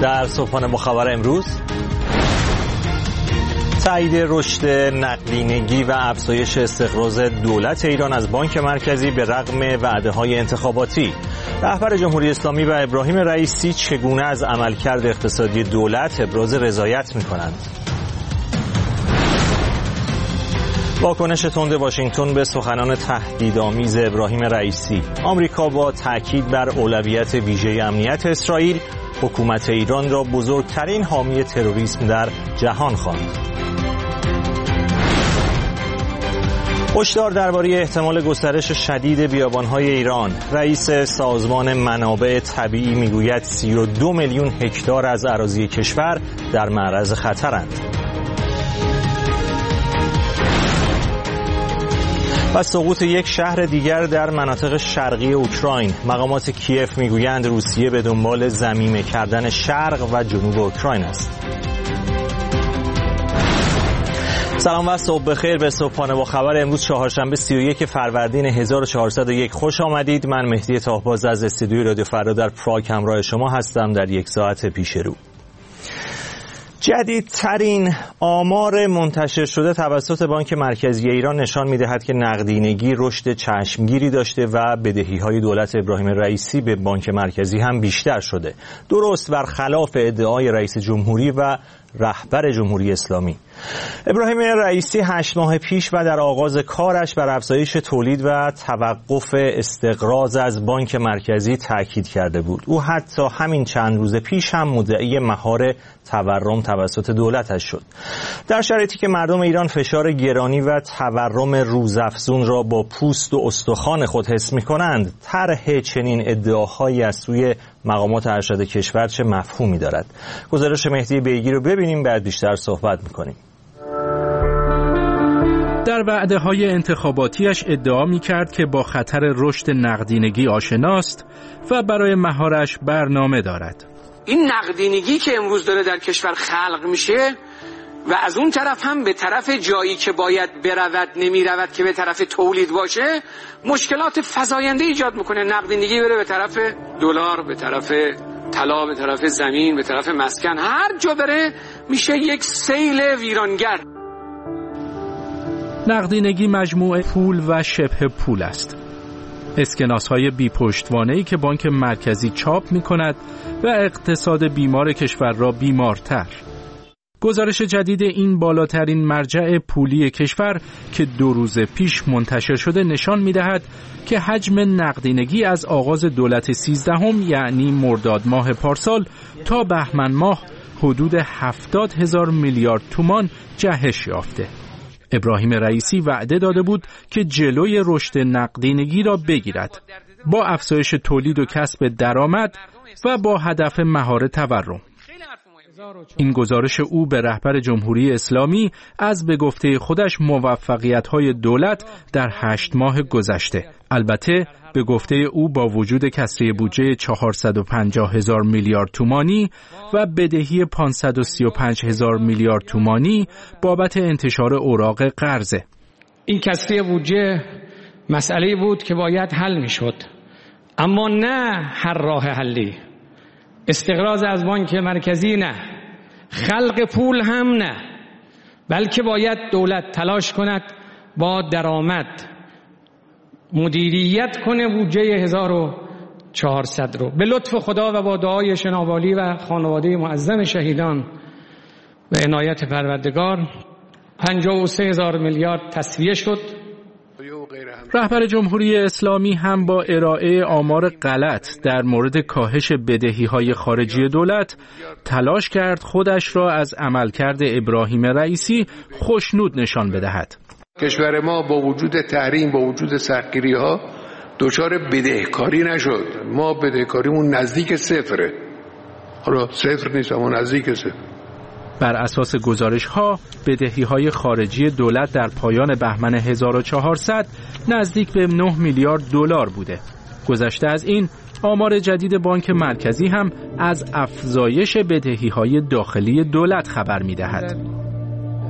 در صبحانه با خبر امروز، تایید رشد نقدینگی و افزایش استقراض دولت ایران از بانک مرکزی به رغم وعده‌های انتخاباتی. رهبر جمهوری اسلامی و ابراهیم رئیسی چگونه از عملکرد اقتصادی دولت ابراز رضایت می‌کنند؟ واکنش تند واشنگتن به سخنان تهدیدآمیز ابراهیم رئیسی. آمریکا با تاکید بر اولویت ویژه امنیت اسرائیل، حکومت ایران را بزرگترین حامی تروریسم در جهان خواند. هشدار درباره احتمال گسترش شدید بیابان‌های ایران. رئیس سازمان منابع طبیعی میگوید 32 میلیون هکتار از اراضی کشور در معرض خطرند. و سقوط یک شهر دیگر در مناطق شرقی اوکراین. مقامات کیف میگویند روسیه به دنبال ضمیمه کردن شرق و جنوب اوکراین است. سلام و صبح بخیر به صبحانه با خبر امروز چهارشنبه 31 فروردین 1401. خوش آمدید. من مهدی تاهباز از استودیوی رادیو فردا در پراگ همراه شما هستم در یک ساعت پیش رو. جدیدترین آمار منتشر شده توسط بانک مرکزی ایران نشان می‌دهد که نقدینگی رشد چشمگیری داشته و بدهی‌های دولت ابراهیم رئیسی به بانک مرکزی هم بیشتر شده. درست برخلاف ادعای رئیس جمهوری و رهبر جمهوری اسلامی. ابراهیم رئیسی 8 ماه پیش و در آغاز کارش بر افزایش تولید و توقف استقراض از بانک مرکزی تاکید کرده بود. او حتی همین چند روز پیش هم مدعی مهار تورم توسط دولتش شد. در شرایطی که مردم ایران فشار گرانی و تورم روزافزون را با پوست و استخوان خود حس می‌کنند، طرح چنین ادعاهایی از سوی مقامات ارشد کشور چه مفهومی دارد؟ گزارش مهدی بیگی رو ببینیم، بعد بیشتر صحبت می‌کنیم. در وعده‌های انتخاباتیش ادعا می‌کرد که با خطر رشد نقدینگی آشناست و برای مهارش برنامه دارد. این نقدینگی که امروز داره در کشور خلق میشه و از اون طرف هم به طرف جایی که باید برود نمیرود که به طرف تولید باشه، مشکلات فزاینده ایجاد میکنه. نقدینگی بره به طرف دلار، به طرف طلا، به طرف زمین، به طرف مسکن، هر جا بره میشه یک سیل ویرانگر. نقدینگی مجموعه پول و شبه پول است. اسکناس‌های بی پشتوانه‌ای که بانک مرکزی چاپ می‌کند و اقتصاد بیمار کشور را بیمارتر. گزارش جدید این بالاترین مرجع پولی کشور که 2 روز پیش منتشر شده نشان می‌دهد که حجم نقدینگی از آغاز دولت 13 یعنی مرداد ماه پارسال تا بهمن ماه حدود 70,000 میلیارد تومان جهش یافته. ابراهیم رئیسی وعده داده بود که جلوی رشد نقدینگی را بگیرد با افزایش تولید و کسب درآمد و با هدف مهار تورم. این گزارش او به رهبر جمهوری اسلامی از به گفته خودش موفقیت‌های دولت در 8 ماه گذشته. البته به گفته او با وجود کسری بودجه 450,000 میلیارد تومانی و بدهی 535,000 میلیارد تومانی بابت انتشار اوراق قرضه. این کسری بودجه مسئله بود که باید حل می‌شد، اما نه هر راه حلی. استقراض از بانک مرکزی نه، خلق پول هم نه، بلکه باید دولت تلاش کند با درآمد مدیریت کنه بودجه 1400 رو. به لطف خدا و با دعای شناوالی و خانواده معظم شهیدان و عنایت پروردگار 53,000 میلیارد تسویه شد. رهبر جمهوری اسلامی هم با ارائه آمار غلط در مورد کاهش بدهی‌های خارجی دولت تلاش کرد خودش را از عملکرد ابراهیم رئیسی خوشنود نشان بدهد. کشور ما با وجود تحریم، با وجود سختگیری‌ها دچار بدهکاری نشد. ما بدهکاریمون نزدیک صفره. حالا صفر نیست اما نزدیک صفر. بر اساس گزارش‌ها بدهی‌های خارجی دولت در پایان بهمن 1400 نزدیک به 9 میلیارد دلار بوده. گذشته از این آمار جدید بانک مرکزی هم از افزایش بدهی‌های داخلی دولت خبر می‌دهد.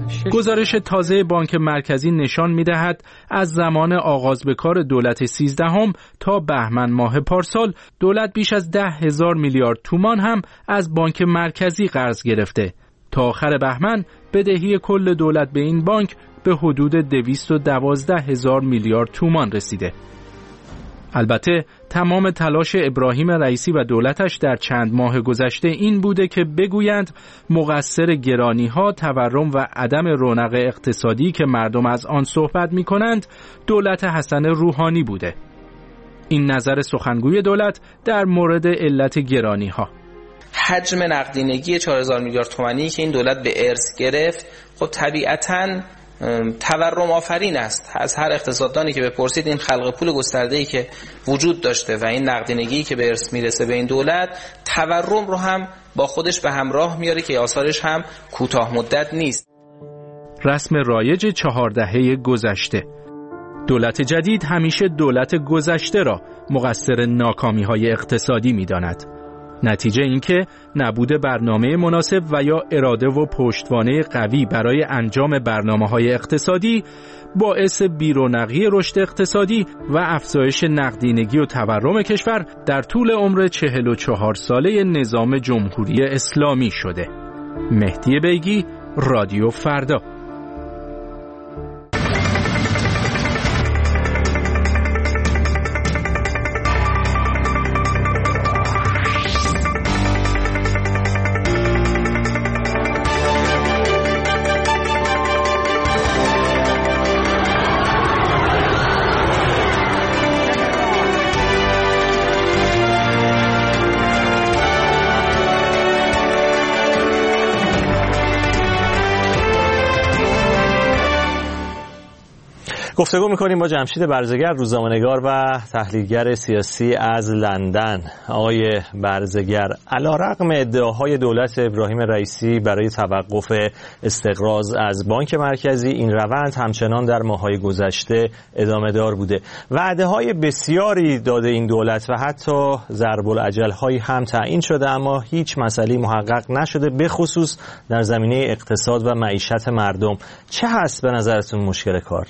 گزارش تازه بانک مرکزی نشان می‌دهد از زمان آغاز به کار دولت 13 تا بهمن ماه پارسال دولت بیش از 10,000 میلیارد تومان هم از بانک مرکزی قرض گرفته. تا آخر بهمن بدهی کل دولت به این بانک به حدود 212,000 میلیارد تومان رسیده. البته تمام تلاش ابراهیم رئیسی و دولتش در چند ماه گذشته این بوده که بگویند مقصر گرانی‌ها، تورم و عدم رونق اقتصادی که مردم از آن صحبت می‌کنند دولت حسن روحانی بوده. این نظر سخنگوی دولت در مورد علت گرانی‌ها. حجم نقدینگی 4,000 میلیارد تومانی که این دولت به ارث گرفت خب طبیعتاً تورم آفرین است. از هر اقتصاددانی که بپرسید این خلق پول گسترده‌ای که وجود داشته و این نقدینگی که به ارث میرسه به این دولت تورم رو هم با خودش به همراه میاره که آثارش هم کوتاه مدت نیست. رسم رایج 4 دهه گذشته. دولت جدید همیشه دولت گذشته را مقصر ناکامی‌های اقتصادی می‌داند. نتیجه این که نبود برنامه مناسب و یا اراده و پشتوانه قوی برای انجام برنامه‌های اقتصادی باعث بی‌رونقی رشد اقتصادی و افزایش نقدینگی و تورم کشور در طول عمر 44 ساله نظام جمهوری اسلامی شده. مهدی بیگی، رادیو فردا. گفتگو می‌کنیم با جمشید برزگر، روزنامه‌نگار و تحلیلگر سیاسی از لندن. آقای برزگر، علیرغم ادعاهای دولت ابراهیم رئیسی برای توقف استقراض از بانک مرکزی، این روند همچنان در ماه‌های گذشته ادامه دار بوده. وعده‌های بسیاری داده این دولت و حتی ضرب الاجل‌هایی هم تعیین شده، اما هیچ مسئله‌ای محقق نشده، به خصوص در زمینه اقتصاد و معیشت مردم. چه هست به نظرتون مشکل کار؟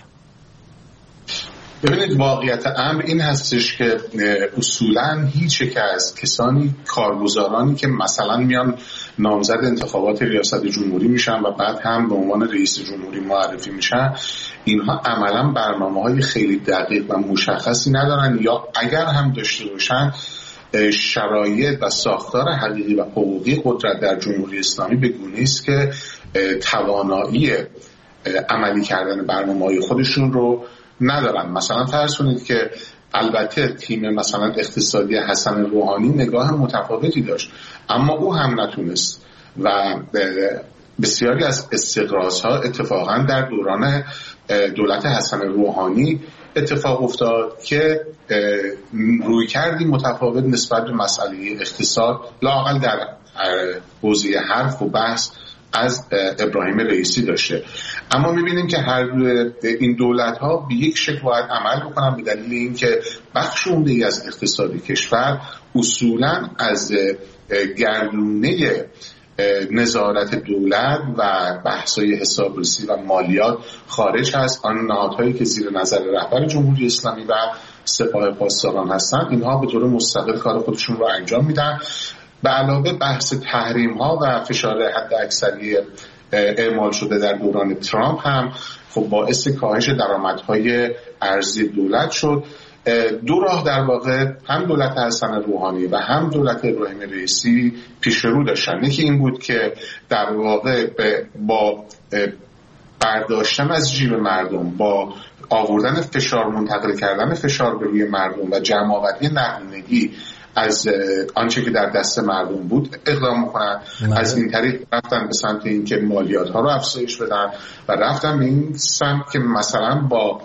ببینید، واقعیت امر این هستش که اصولاً هیچ یک از کارگزارانی که مثلا میان نامزد انتخابات ریاست جمهوری میشن و بعد هم به عنوان رئیس جمهوری معرفی میشن، اینها عملاً برنامه‌های خیلی دقیق و مشخصی ندارن، یا اگر هم داشته باشن شرایط و ساختار حقیقی و حقوقی قدرت در جمهوری اسلامی به گونه‌ای است که توانایی عملی کردن برنامه‌های خودشون رو ندارن. مثلا فرض کنید که البته تیم مثلا اقتصادی حسن روحانی نگاه متفاوتی داشت، اما او هم نتونست و بسیاری از استقراض‌ها اتفاقا در دوران دولت حسن روحانی اتفاق افتاد که رویکردی متفاوت نسبت به مسئله اقتصاد لااقل در حوزه حرف و بحث از ابراهیم رئیسی داشته. اما می‌بینیم که هر این دولت‌ها به یک شکل باید عمل بکنن، به دلیل اینکه بخش عمده‌ای از اقتصاد کشور اصولاً از گردونه نظارت دولت و بحث‌های حسابرسی و مالیات خارج هست. آن نهادهایی که زیر نظر رهبر جمهوری اسلامی و سپاه پاسداران هستند، اینها به طور مستقل کار خودشون رو انجام میدن. به علاوه بحث تحریم‌ها و فشار حداکثری اعمال شده در دوران ترامپ هم خب باعث کاهش درآمدهای ارزی دولت شد. دو راه در واقع هم دولت حسن روحانی و هم دولت ابراهیم رئیسی پیش رو داشتن. یکی این بود که در واقع با برداشتن از جیب مردم، با آوردن فشار، منتقل کردن فشار به روی مردم و جمع‌آوری نقدینگی از آنچه که در دست مردم بود اقدام میکنن. از این طریق رفتن به سمت این که مالیات ها رو افزایش بدن و رفتن به این سمت که مثلا با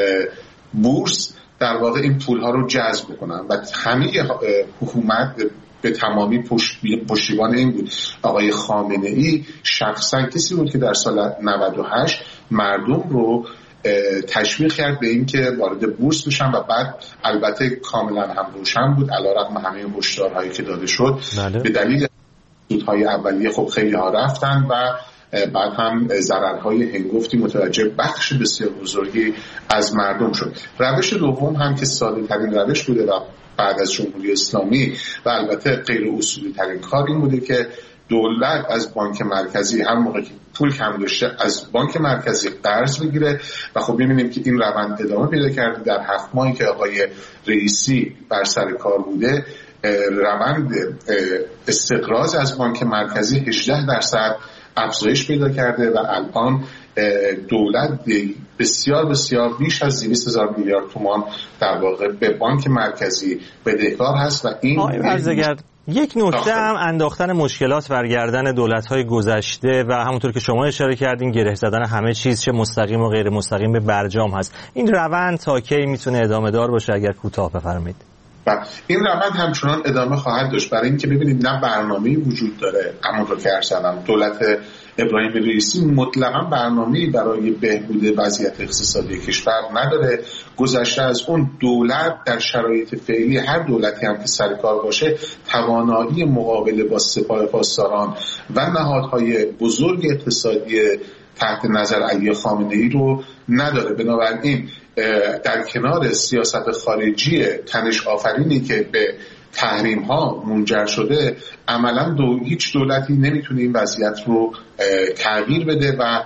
بورس در واقع این پول ها رو جذب بکنن و همه حکومت به تمامی پشتیبان این بود. آقای خامنه ای شخصا کسی بود که در سال 98 مردم رو تشویق کرد به این که وارد بورس بشن و بعد البته کاملا هم روشن بود علیرغم همه هشدارهایی که داده شد به دلیل سودهای اولیه خب خیلی ها رفتن و بعد هم ضررهای هنگفتی متوجه بخش بسیار بزرگی از مردم شد. روش دوم هم که ساده ترین روش بوده و بعد از جمهوری اسلامی و البته غیر اصولی ترین کار این بوده که دولت از بانک مرکزی هر موقع که پول کم داشته از بانک مرکزی قرض بگیره و خب می‌بینیم که این روند ادامه پیدا کرده. در 7 ماهی که آقای رئیسی بر سر کار بوده روند استقراض از بانک مرکزی 18% افزایش پیدا کرده و الان دولت بسیار بسیار بیش از 200,000 میلیارد تومان در واقع به بانک مرکزی بدهکار هست و این یک نکته هم انداختن مشکلات بر گردن دولت‌های گذشته و همونطور که شما اشاره کردین گره زدن همه چیز چه مستقیم و غیر مستقیم به برجام هست. این روند تا کی میتونه ادامه دار باشه اگر کوتاه بفرمایید؟ این روند همچنان ادامه خواهد داشت برای اینکه ببینید نه برنامه‌ای وجود داره. همونطور که عرض کردم دولت ابراهیم رئیسی مطلقاً برنامه‌ای برای بهبود وضعیت اقتصادی کشور نداره. گذشته از اون دولت در شرایط فعلی هر دولتی هم که سر کار باشه توانایی مقابله با سپاه پاسداران و نهادهای بزرگ اقتصادی تحت نظر علی خامنه‌ای رو نداره. بنابراین در کنار سیاست خارجی تنش آفرینی که به تحریم ها منجر شده عملا هیچ دولتی نمیتونه این وضعیت رو تغییر بده و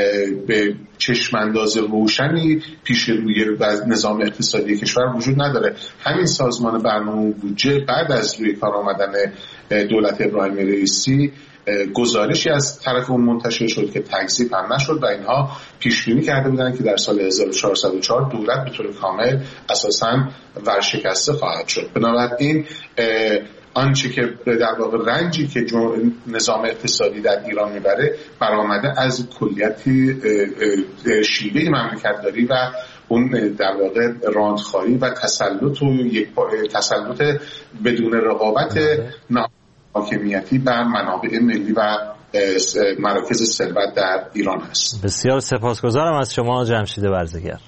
به چشمانداز روشنی پیش روی نظام اقتصادی کشور وجود نداره. همین سازمان برنامه بودجه بعد از روی کار آمدن دولت ابراهیم رئیسی گزارشی از طرف اون منتشر شد که تکذیب هم نشد و اینها پیش بینی کرده بودن که در سال 1404 دولت به طور کامل اساساً ورشکسته خواهد شد. بنابراین آنچه که در واقع رنجی که نظام اقتصادی در ایران میبره برآمده از کلیتی شیوه مملکت‌داری و اون در واقع راندخواری و تسلط بدون رقابت حاکمیتی بر منابع ملی و مراکز ثروت در ایران هست. بسیار سپاسگزارم از شما جمشید برزگر.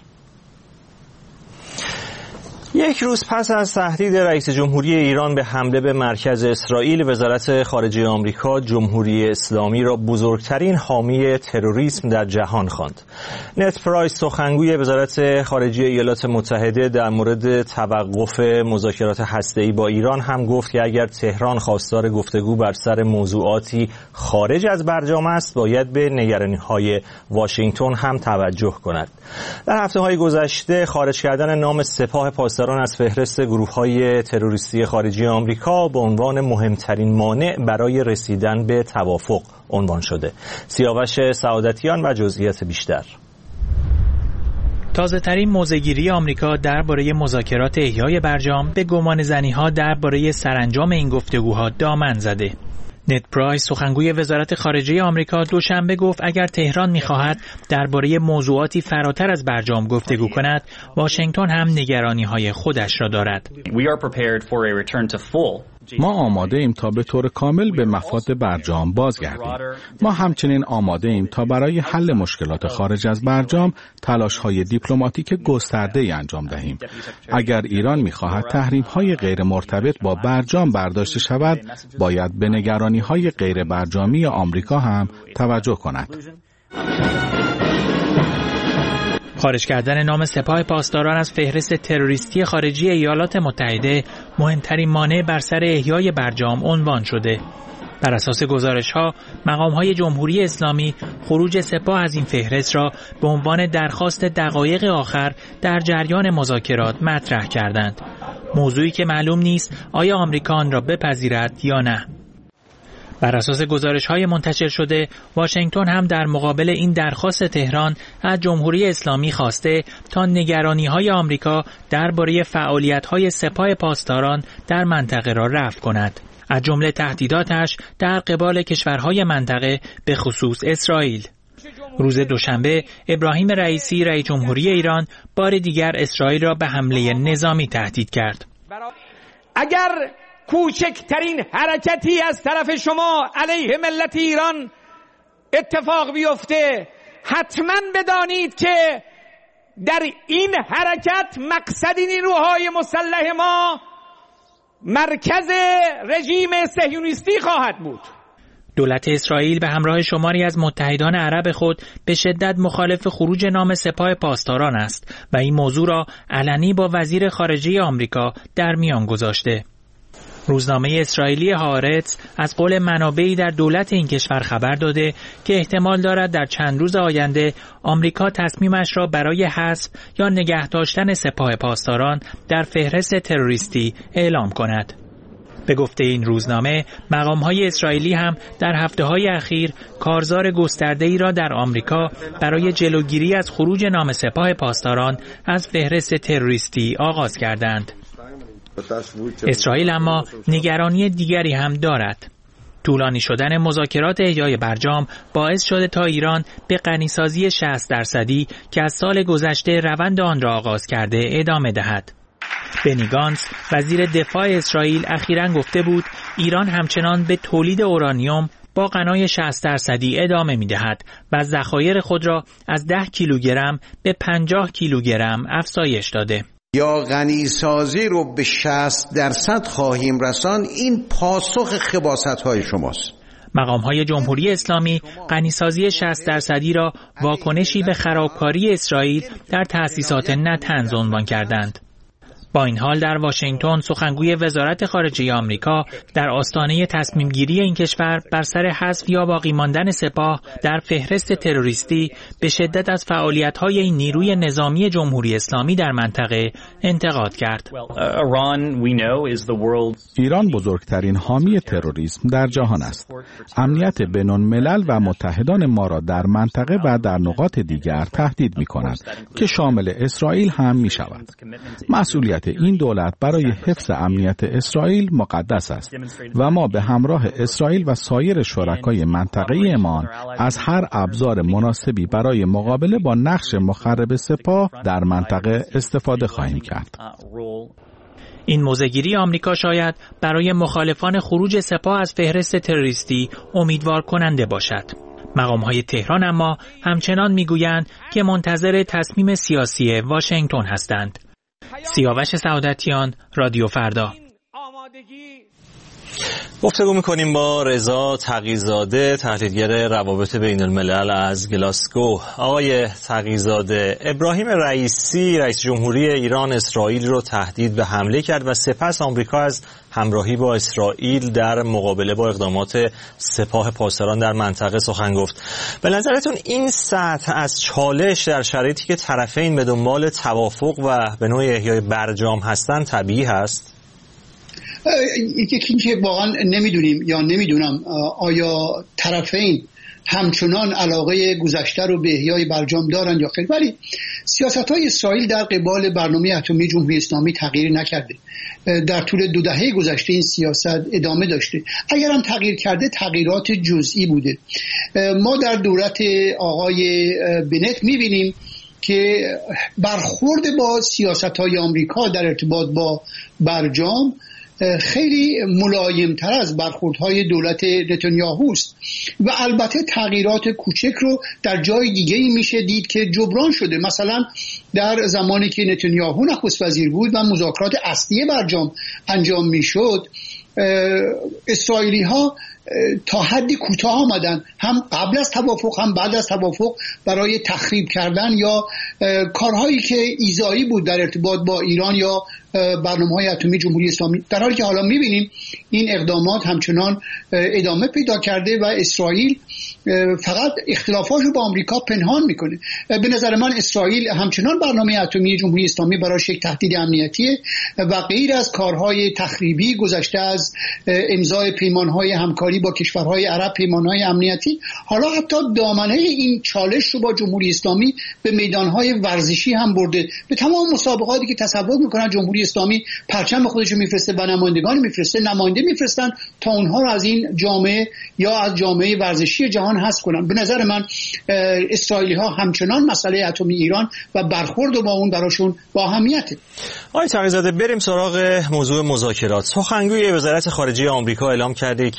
یک روز پس از تهدید رئیس جمهوری ایران به حمله به مرکز اسرائیل، وزارت خارجه آمریکا جمهوری اسلامی را بزرگترین حامی تروریسم در جهان خواند. نت پرایس سخنگوی وزارت خارجه ایالات متحده در مورد توقف مذاکرات هسته‌ای با ایران هم گفت که اگر تهران خواستار گفتگو بر سر موضوعاتی خارج از برجام است باید به نگرانی‌های واشنگتن هم توجه کند. در هفته‌های گذشته خارج کردن نام سپاه پاسداران از فهرست گروه‌های تروریستی خارجی آمریکا به عنوان مهمترین مانع برای رسیدن به توافق عنوان شده. سیاوش سعادتیان و جزئیات بیشتر. تازه‌ترین موضع‌گیری آمریکا درباره مذاکرات احیای برجام به گمانه‌زنی‌ها درباره سرانجام این گفتگوها دامن زده. نت پرایس سخنگوی وزارت خارجه آمریکا دوشنبه گفت اگر تهران می‌خواهد درباره موضوعاتی فراتر از برجام گفتگو کند، واشنگتن هم نگرانی‌های خودش را دارد. ما آماده ایم تا به طور کامل به مفاد برجام بازگردیم. ما همچنین آماده ایم تا برای حل مشکلات خارج از برجام تلاش‌های دیپلماتیک گسترده‌ای انجام دهیم. اگر ایران می‌خواهد تحریم‌های غیر مرتبط با برجام برداشته شود، باید به نگرانی‌های غیر برجامی آمریکا هم توجه کند. خارج کردن نام سپاه پاسداران از فهرست تروریستی خارجی ایالات متحده مهمترین مانع بر سر احیای برجام عنوان شده. بر اساس گزارش‌ها، مقام‌های جمهوری اسلامی خروج سپاه از این فهرست را به عنوان درخواست دقایق آخر در جریان مذاکرات مطرح کردند. موضوعی که معلوم نیست آیا آمریکا آن را بپذیرد یا نه. بر اساس گزارش‌های منتشر شده، واشنگتن هم در مقابل این درخواست تهران از جمهوری اسلامی خواسته تا نگرانی‌های آمریکا درباره فعالیت‌های سپاه پاسداران در منطقه را رفع کند. از جمله تهدیداتش در قبال کشورهای منطقه به خصوص اسرائیل. روز دوشنبه ابراهیم رئیسی رئیس جمهوری ایران بار دیگر اسرائیل را به حمله نظامی تهدید کرد. اگر کوچکترین حرکتی از طرف شما علیه ملت ایران اتفاق بیفته، حتما بدانید که در این حرکت مقصد نیروهای مسلح ما مرکز رژیم صهیونیستی خواهد بود. دولت اسرائیل به همراه شماری از متحدان عرب خود به شدت مخالف خروج نام سپاه پاسداران است و این موضوع را علنی با وزیر خارجه آمریکا در میان گذاشته. روزنامه اسرائیلی هآرتز از قول منابعی در دولت این کشور خبر داده که احتمال دارد در چند روز آینده آمریکا تصمیمش را برای حذف یا نگه داشتن سپاه پاسداران در فهرست تروریستی اعلام کند. به گفته این روزنامه، مقام‌های اسرائیلی هم در هفته‌های اخیر کارزار گسترده‌ای را در آمریکا برای جلوگیری از خروج نام سپاه پاسداران از فهرست تروریستی آغاز کردند. اسرائیل اما نگرانی دیگری هم دارد. طولانی شدن مذاکرات احیای برجام باعث شده تا ایران به غنیسازی 60% که از سال گذشته روند آن را آغاز کرده ادامه دهد. بنی گانتز وزیر دفاع اسرائیل اخیراً گفته بود ایران همچنان به تولید اورانیوم با غنای 60% ادامه می‌دهد و ذخایر خود را از 10 کیلوگرم به 50 کیلوگرم افزایش داده. یا غنیسازی رو به 60% خواهیم رساند، این پاسخ خباثت‌های شماست. مقام‌های جمهوری اسلامی غنیسازی 60% را واکنشی به خرابکاری اسرائیل در تأسیسات نتنز عنوان کردند. با این حال در واشنگتن سخنگوی وزارت خارجه آمریکا در آستانه تصمیم گیری این کشور بر سر حذف یا باقی ماندن سپاه در فهرست تروریستی به شدت از فعالیت‌های این نیروی نظامی جمهوری اسلامی در منطقه انتقاد کرد. ایران بزرگترین حامی تروریسم در جهان است. امنیت بین‌الملل و متحدان ما را در منطقه و در نقاط دیگر تهدید می‌کند که شامل اسرائیل هم می‌شود. مسئولیت این دولت برای حفظ امنیت اسرائیل مقدس است و ما به همراه اسرائیل و سایر شرکای منطقه‌ای ما از هر ابزار مناسبی برای مقابله با نقش مخرب سپاه در منطقه استفاده خواهیم کرد. این موضع‌گیری آمریکا شاید برای مخالفان خروج سپاه از فهرست تروریستی امیدوار کننده باشد. مقام‌های تهران اما همچنان می‌گویند که منتظر تصمیم سیاسی واشنگتن هستند. سیاوش سعادتیان، رادیو فردا. گفتگو می‌کنیم با رضا تقی‌زاده، تحلیلگر روابط بین الملل از گلاسگو. آقای تقی‌زاده، ابراهیم رئیسی رئیس جمهوری ایران اسرائیل رو تهدید به حمله کرد و سپس آمریکا از همراهی با اسرائیل در مقابله با اقدامات سپاه پاسداران در منطقه سخن گفت. به نظرتون این سطح از چالش در شرایطی که طرفین به دنبال توافق و به نوعی احیای برجام هستند طبیعی هست؟ یکی که واقعا نمیدونیم یا نمیدونم آیا طرفین همچنان علاقه گذشته رو به احیای برجام دارن یا خیر، ولی سیاست‌های اسرائیل در قبال برنامه اتمی جمهوری اسلامی تغییر نکرده. در طول 2 دهه گذشته این سیاست ادامه داشته. اگر هم تغییر کرده تغییرات جزئی بوده. ما در دولت آقای بنت می‌بینیم که برخورد با سیاست‌های آمریکا در ارتباط با برجام خیلی ملایم‌تر از برخوردهای دولت نتانیاهوست و البته تغییرات کوچک رو در جای دیگه‌ای میشه دید که جبران شده. مثلا در زمانی که نتانیاهو نخست وزیر بود و مذاکرات اصلی برجام انجام میشد، اسرائیلی‌ها تا حدی کوتاه آمدن، هم قبل از توافق هم بعد از توافق، برای تخریب کردن یا کارهایی که ایذایی بود در ارتباط با ایران یا برنامه‌های اتمی جمهوری اسلامی، در حالی که حالا می‌بینیم این اقدامات همچنان ادامه پیدا کرده و اسرائیل فقط اختلافات رو با آمریکا پنهان میکنه. به نظر من اسرائیل همچنان برنامه اتمی جمهوری اسلامی براش یک تهدید امنیتیه و غیر از کارهای تخریبی گذشته از امضای پیمانهای همکاری با کشورهای عرب، پیمانهای امنیتی، حالا حتی دامنه این چالش رو با جمهوری اسلامی به میدانهای ورزشی هم برده. به تمام مسابقاتی که تصور میکنن جمهوری اسلامی پرچم خودش رو میفرسته و نمایندگان میفرسته، نماینده میفرستن تا اونها رو از این جامعه یا از جامعه ورزشی جهان حذف کنن. به نظر من اسرائیلی ها همچنان مسئله اتمی ایران و برخورد با اون براشون با اهمیته. آقای تقی‌زاده، بریم سراغ موضوع مذاکرات. سخنگوی وزارت خارجه آمریکا اعلام کرده که اگر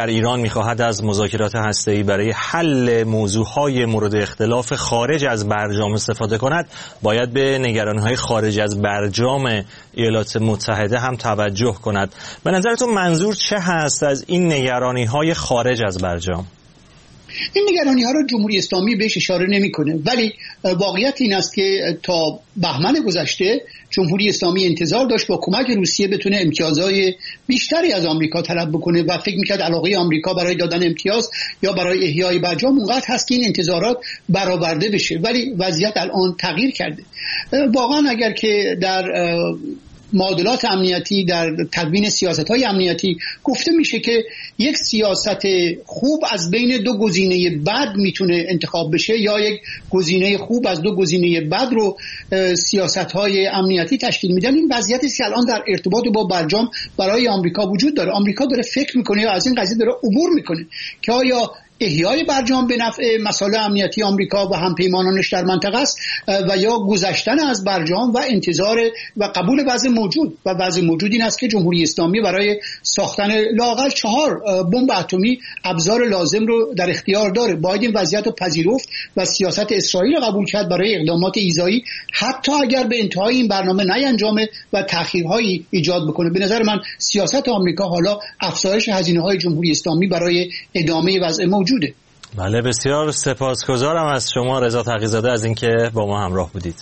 اگر ایران می‌خواهد از مذاکرات هسته‌ای برای حل موضوعهای مورد اختلاف خارج از برجام استفاده کند، باید به نگرانی‌های خارج از برجام ایالات متحده هم توجه کند. به نظرتون منظور چه هست از این نگرانی‌های خارج از برجام؟ این نگرانی ها رو جمهوری اسلامی بهش اشاره نمیکنه، ولی واقعیت این است که تا بهمن گذشته جمهوری اسلامی انتظار داشت با کمک روسیه بتونه امتیازهای بیشتری از آمریکا طلب بکنه و فکر میکرد علاقه آمریکا برای دادن امتیاز یا برای احیای برجام اونقدر هست که این انتظارات برآورده بشه، ولی وضعیت الان تغییر کرده. واقعا اگر که در معادلات امنیتی، در تدوین سیاست‌های امنیتی گفته میشه که یک سیاست خوب از بین دو گزینه بد میتونه انتخاب بشه یا یک گزینه خوب از دو گزینه بد رو سیاست‌های امنیتی تشکیل میدن. این وضعیتی که الان در ارتباط با برجام برای آمریکا وجود داره. آمریکا داره فکر میکنه یا از این قضیه داره عبور میکنه که آیا احیای برجام به نفع مصالح امنیتی آمریکا و همپیمانانش در منطقه است و یا گذشتن از برجام و انتظار و قبول وضع موجود. و وضع موجود این است که جمهوری اسلامی برای ساختن لااقل 4 بمب اتمی ابزار لازم رو در اختیار داره. باید این وضعیت رو پذیرفت و سیاست اسرائیل قبول کرد برای اقدامات ایذایی، حتی اگر به انتهای این برنامه نیانجامه و تأخیرهایی ایجاد بکنه. به نظر من سیاست آمریکا حالا افزایش هزینه‌های جمهوری اسلامی برای ادامه وضع موجوده. بله، بسیار سپاسگزارم از شما رضا تقی‌زاده از اینکه با ما همراه بودید.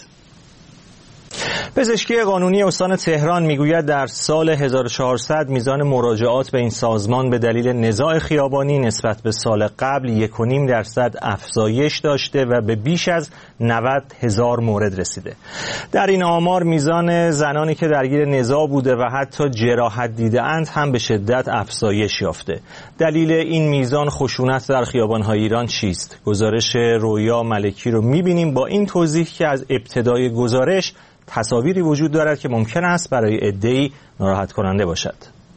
پزشکی قانونی استان تهران میگوید در سال 1400 میزان مراجعات به این سازمان به دلیل نزاع خیابانی نسبت به سال قبل 1.5% افزایش داشته و به بیش از 90,000 مورد رسیده. در این آمار میزان زنانی که درگیر نزاع بوده و حتی جراحت دیده‌اند هم به شدت افزایش یافته. دلیل این میزان خشونت در خیابان‌های ایران چیست؟ گزارش رویا ملکی رو می‌بینیم با این توضیح که از ابتدای گزارش تصاویری وجود دارد که ممکن است برای عده‌ای ناراحت کننده باشد.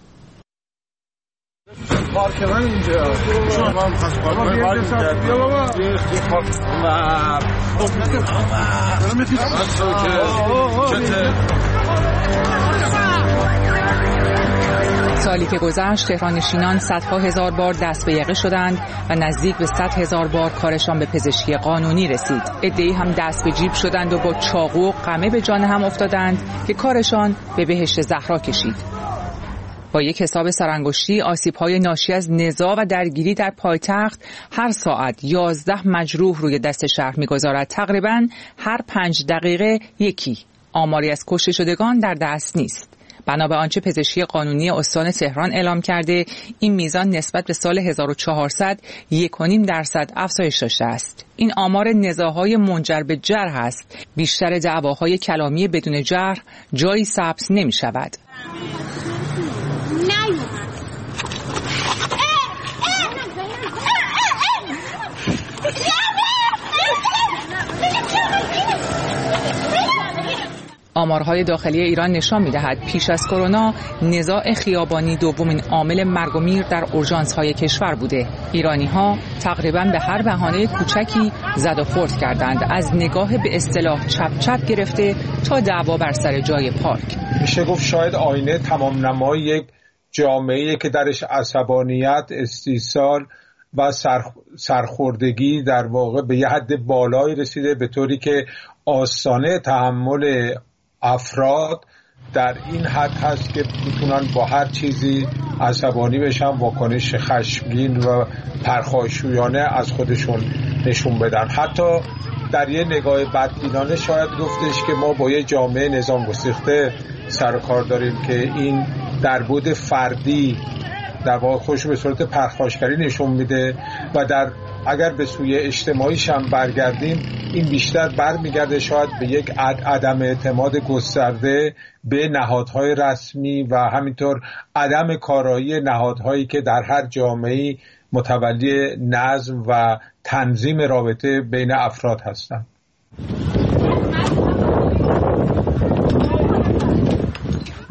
سالی که گذشت تهرانشینان صدها هزار بار دست به یقه شدند و نزدیک به 100,000 بار کارشان به پزشکی قانونی رسید. عده‌ای هم دست به جیب شدند و با چاقو و قمه به جان هم افتادند که کارشان به بهشت زهرا کشید. با یک حساب سرانگشتی آسیب‌های ناشی از نزاع و درگیری در پایتخت هر ساعت 11 مجروح روی دست شهر می‌گذارد. تقریباً هر 5 دقیقه یکی. آماری از کشته شدگان در دست نیست. بنا به آنچه پزشکی قانونی استان تهران اعلام کرده، این میزان نسبت به سال 1400 1.5% افزایش داشته است. این آمار نزاع‌های منجر به جرح است. بیشتر دعواهای کلامی بدون جرح جایی ثبت نمی‌شود. آمارهای داخلی ایران نشان می‌دهد پیش از کرونا نزاع خیابانی دومین عامل مرگ و میر در اورژانس‌های کشور بوده. ایرانی‌ها تقریباً به هر بهانه کوچکی زد و خورد کردند، از نگاه به اصطلاح چپ چپ گرفته تا دعوا بر سر جای پارک. میشه گفت شاید آینه تمام نمای یک جامعه‌ای که درش عصبانیت، استیصال و سرخوردگی در واقع به یه حد بالایی رسیده، به طوری که آستانه تحمل افراد در این حد هست که میتونن با هر چیزی عصبانی بشن، واکنش خشمگین و پرخاشجویانه از خودشون نشون بدن. حتی در یه نگاه بدبینانه شاید گفتش که ما با یه جامعه نظام گسیخته سر و کار داریم که این دربود فردی در واقع خودش به صورت پرخاشگری نشون میده و اگر به سوی اجتماعیش هم برگردیم این بیشتر برمیگرده شاید به یک عدم اعتماد گسترده به نهادهای رسمی و همینطور عدم کارایی نهادهایی که در هر جامعه‌ای متولی نظم و تنظیم رابطه بین افراد هستند.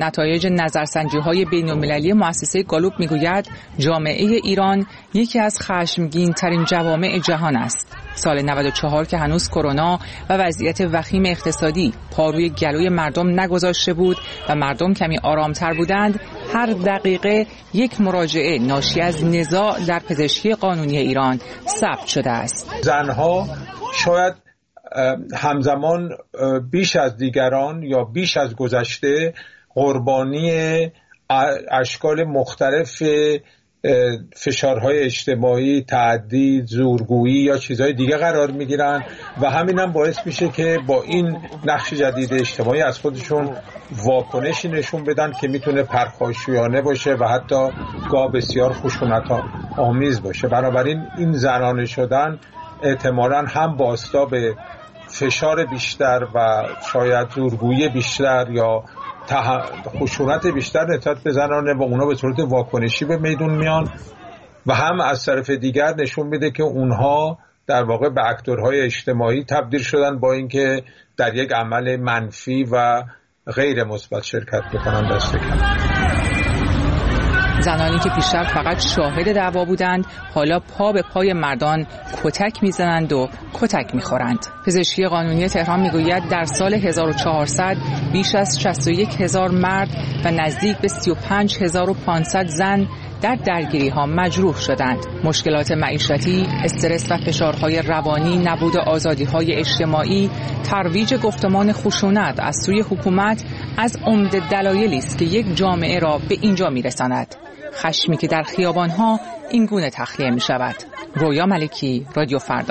نتایج نظرسنجی‌های بین‌المللی مؤسسه گالوب می‌گوید جامعه ایران یکی از خشمگین‌ترین جوامع جهان است. سال 94 که هنوز کرونا و وضعیت وخیم اقتصادی پا روی گلوی مردم نگذاشته بود و مردم کمی آرامتر بودند، هر دقیقه یک مراجعه ناشی از نزاع در پزشکی قانونی ایران ثبت شده است. زنها شاید همزمان بیش از دیگران یا بیش از گذشته قربانی اشکال مختلف فشارهای اجتماعی، تعدی، زورگویی یا چیزهای دیگه قرار میگیرن و همین هم باعث میشه که با این نقش جدید اجتماعی از خودشون واکنشی نشون بدن که میتونه پرخاشگرانه باشه و حتی گاه بسیار خشونت آمیز باشه. بنابراین این زنانه شدن احتمالاً هم باستا به فشار بیشتر و شاید زورگویی بیشتر یا خشونت بیشتر نسبت به زنانه و اونا به صورت واکنشی به میدون میان و هم از طرف دیگر نشون میده که اونها در واقع به اکتورهای اجتماعی تبدیل شدن با اینکه در یک عمل منفی و غیر مثبت شرکت بکنن دست کم. زنانی که پیشتر فقط شاهد دعوا بودند حالا پا به پای مردان کتک میزنند و کتک میخورند. پزشکی قانونی تهران میگوید در سال 1400 بیش از 61,000 مرد و نزدیک به 35,500 زن در درگیری‌ها مجروح شدند. مشکلات معیشتی، استرس و فشارهای روانی، نبود آزادی‌های اجتماعی، ترویج گفتمان خشونت از سوی حکومت از عمده دلایلی است که یک جامعه را به اینجا میرساند. خشمی که در خیابان‌ها این گونه تخلیه می‌شود. رویا ملکی، رادیو فردا.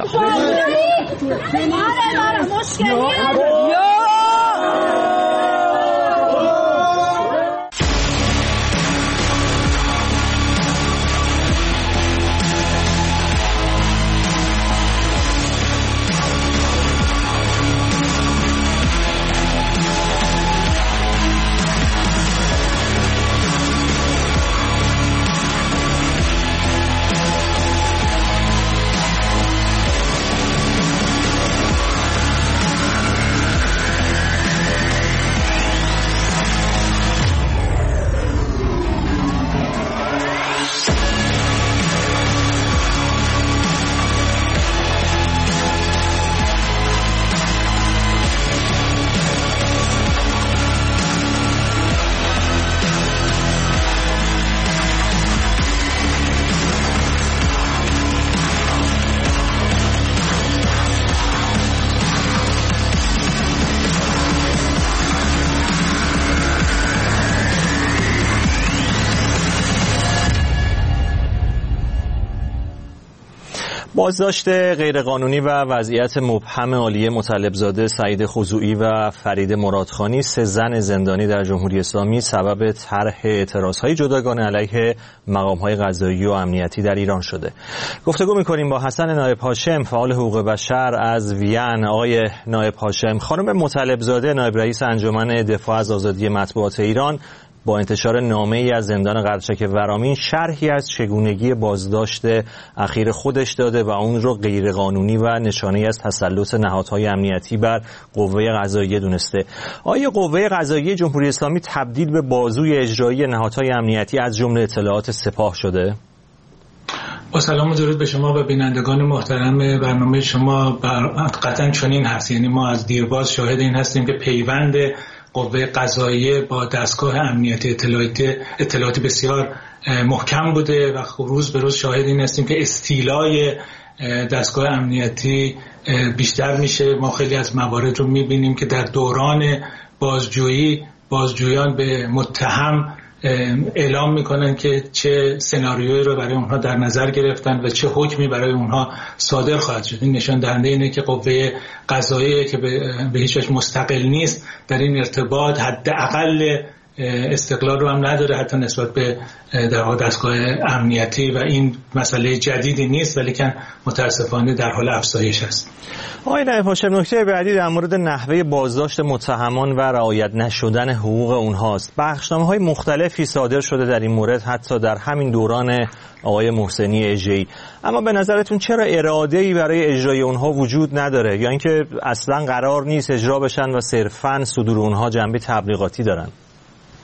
بازداشت غیرقانونی و وضعیت مبهم عالیه مطلبزاده سعید خضوعی و فرید مرادخانی، 3 زن زندانی در جمهوری اسلامی، سبب طرح اعتراضهای جداگانه علیه مقام‌های قضایی و امنیتی در ایران شده. گفتگو می‌کنیم با حسن نایب هاشم، فعال حقوق بشر از وین. آقای نایب هاشم، خانم مطلبزاده نایب رئیس انجمن دفاع از آزادی مطبوعات ایران با انتشار نامه‌ای از زندان قرچک ورامین شرحی از چگونگی بازداشت اخیر خودش داده و اون رو غیرقانونی و نشانه‌ای از تسلط نهادهای امنیتی بر قوه قضاییه دونسته. آیا قوه قضاییه جمهوری اسلامی تبدیل به بازوی اجرایی نهادهای امنیتی از جمله اطلاعات سپاه شده؟ با سلام و درود به شما و بینندگان محترم برنامه شما. قطعاً چنین هست، یعنی ما از دیرباز شاهد این هستیم که پیوند قوه قضاییه با دستگاه امنیتی اطلاعاتی بسیار محکم بوده و روز به روز شاهد این هستیم که استیلای دستگاه امنیتی بیشتر میشه. ما خیلی از موارد رو میبینیم که در دوران بازجویان به متهم اعلام میکنن که چه سناریویی رو برای اونها در نظر گرفتن و چه حکمی برای اونها صادر خواهد شد. این نشان دهنده اینه که قوه قضاییه که به هیچ وجه مستقل نیست در این ارتباط حداقل استقلال رو هم نداره، حتی نسبت به در واقع دستگاه امنیتی، و این مسئله جدیدی نیست ولی که متاسفانه در حال افزایش است. آقای نایب هاشم، نکته بعدی در مورد نحوه بازداشت متهمان و رعایت نشدن حقوق اونهاست. بخشنامه‌های مختلفی صادر شده در این مورد، حتی در همین دوران آقای محسنی اژه‌ای. اما به نظرتون چرا اراده‌ای برای اجرای اونها وجود نداره، یا اینکه اصلا قرار نیست اجرا بشن و صرفاً صدور اونها جنبه تبلیغاتی دارن؟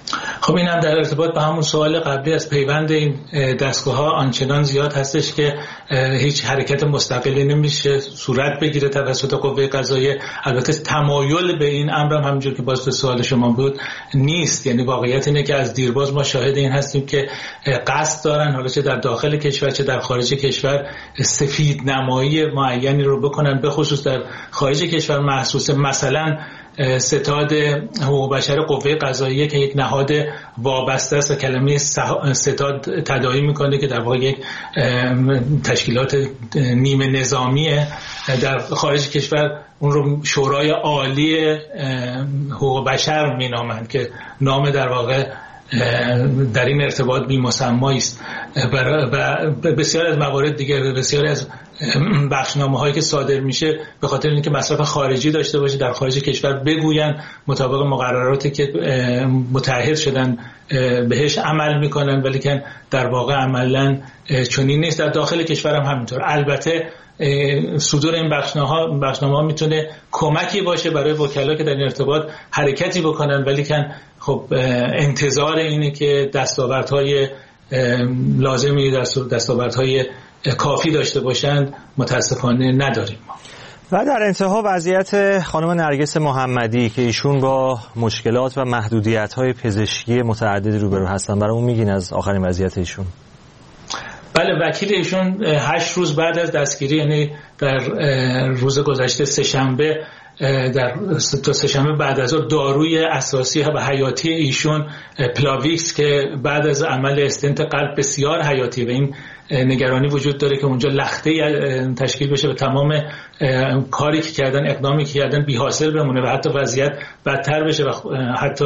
خب این هم در ارتباط با همون سوال قبلی از پیوند این دستگاه‌ها آنچنان زیاد هستش که هیچ حرکت مستقلی نمیشه صورت بگیره توسط قوه قضاییه. البته تمایل به این امر هم همونجور که باز به سوال شما بود نیست، یعنی واقعیت اینه که از دیرباز ما شاهد این هستیم که قصد دارن حالا چه در داخل کشور چه در خارج کشور سفید نمایی معینی رو بکنن، به خصوص در خارج کشور محسوس. مثلا ستاد حقوق بشر قوه قضاییه که یک نهاد وابسته است و کلمه ستاد تداعی میکنه که در واقع یک تشکیلات نیمه نظامیه، در خارج کشور اون رو شورای عالی حقوق بشر مینامند که نام در واقع در این ارتباط بی‌مسمایی است. و بسیار از موارد دیگر، بسیار از بخشنامه هایی که صادر میشه به خاطر اینکه مصرف خارجی داشته باشه در خارج کشور بگوین مطابق مقرراتی که متعهد شدن بهش عمل میکنن، ولی که در واقع عملا چنین نیست. در داخل کشور هم همینطور. البته صدور این بخشنامه ها میتونه کمکی باشه برای وکلا که در این ارتباط حرکتی بکنن، ولی که خب انتظار اینه که دستاوردهای لازمی، دستاوردهای کافی داشته باشند متاسفانه نداریم. و در انتها وضعیت خانم نرگس محمدی که ایشون با مشکلات و محدودیت‌های پزشکی متعددی روبرو هستن، برامون میگین از آخرین وضعیت ایشون؟ بله، وکیل ایشون 8 روز بعد از دستگیری، یعنی در روز گذشته سه‌شنبه، تا سه‌شنبه بعد از داروی اساسی و حیاتی ایشون پلاویکس که بعد از عمل استنت قلب بسیار حیاتی و این نگرانی وجود داره که اونجا لخته تشکیل بشه و تمام کاری که کردن، اقدامی که کردن بی حاصل بمونه و حتی وضعیت بدتر بشه و حتی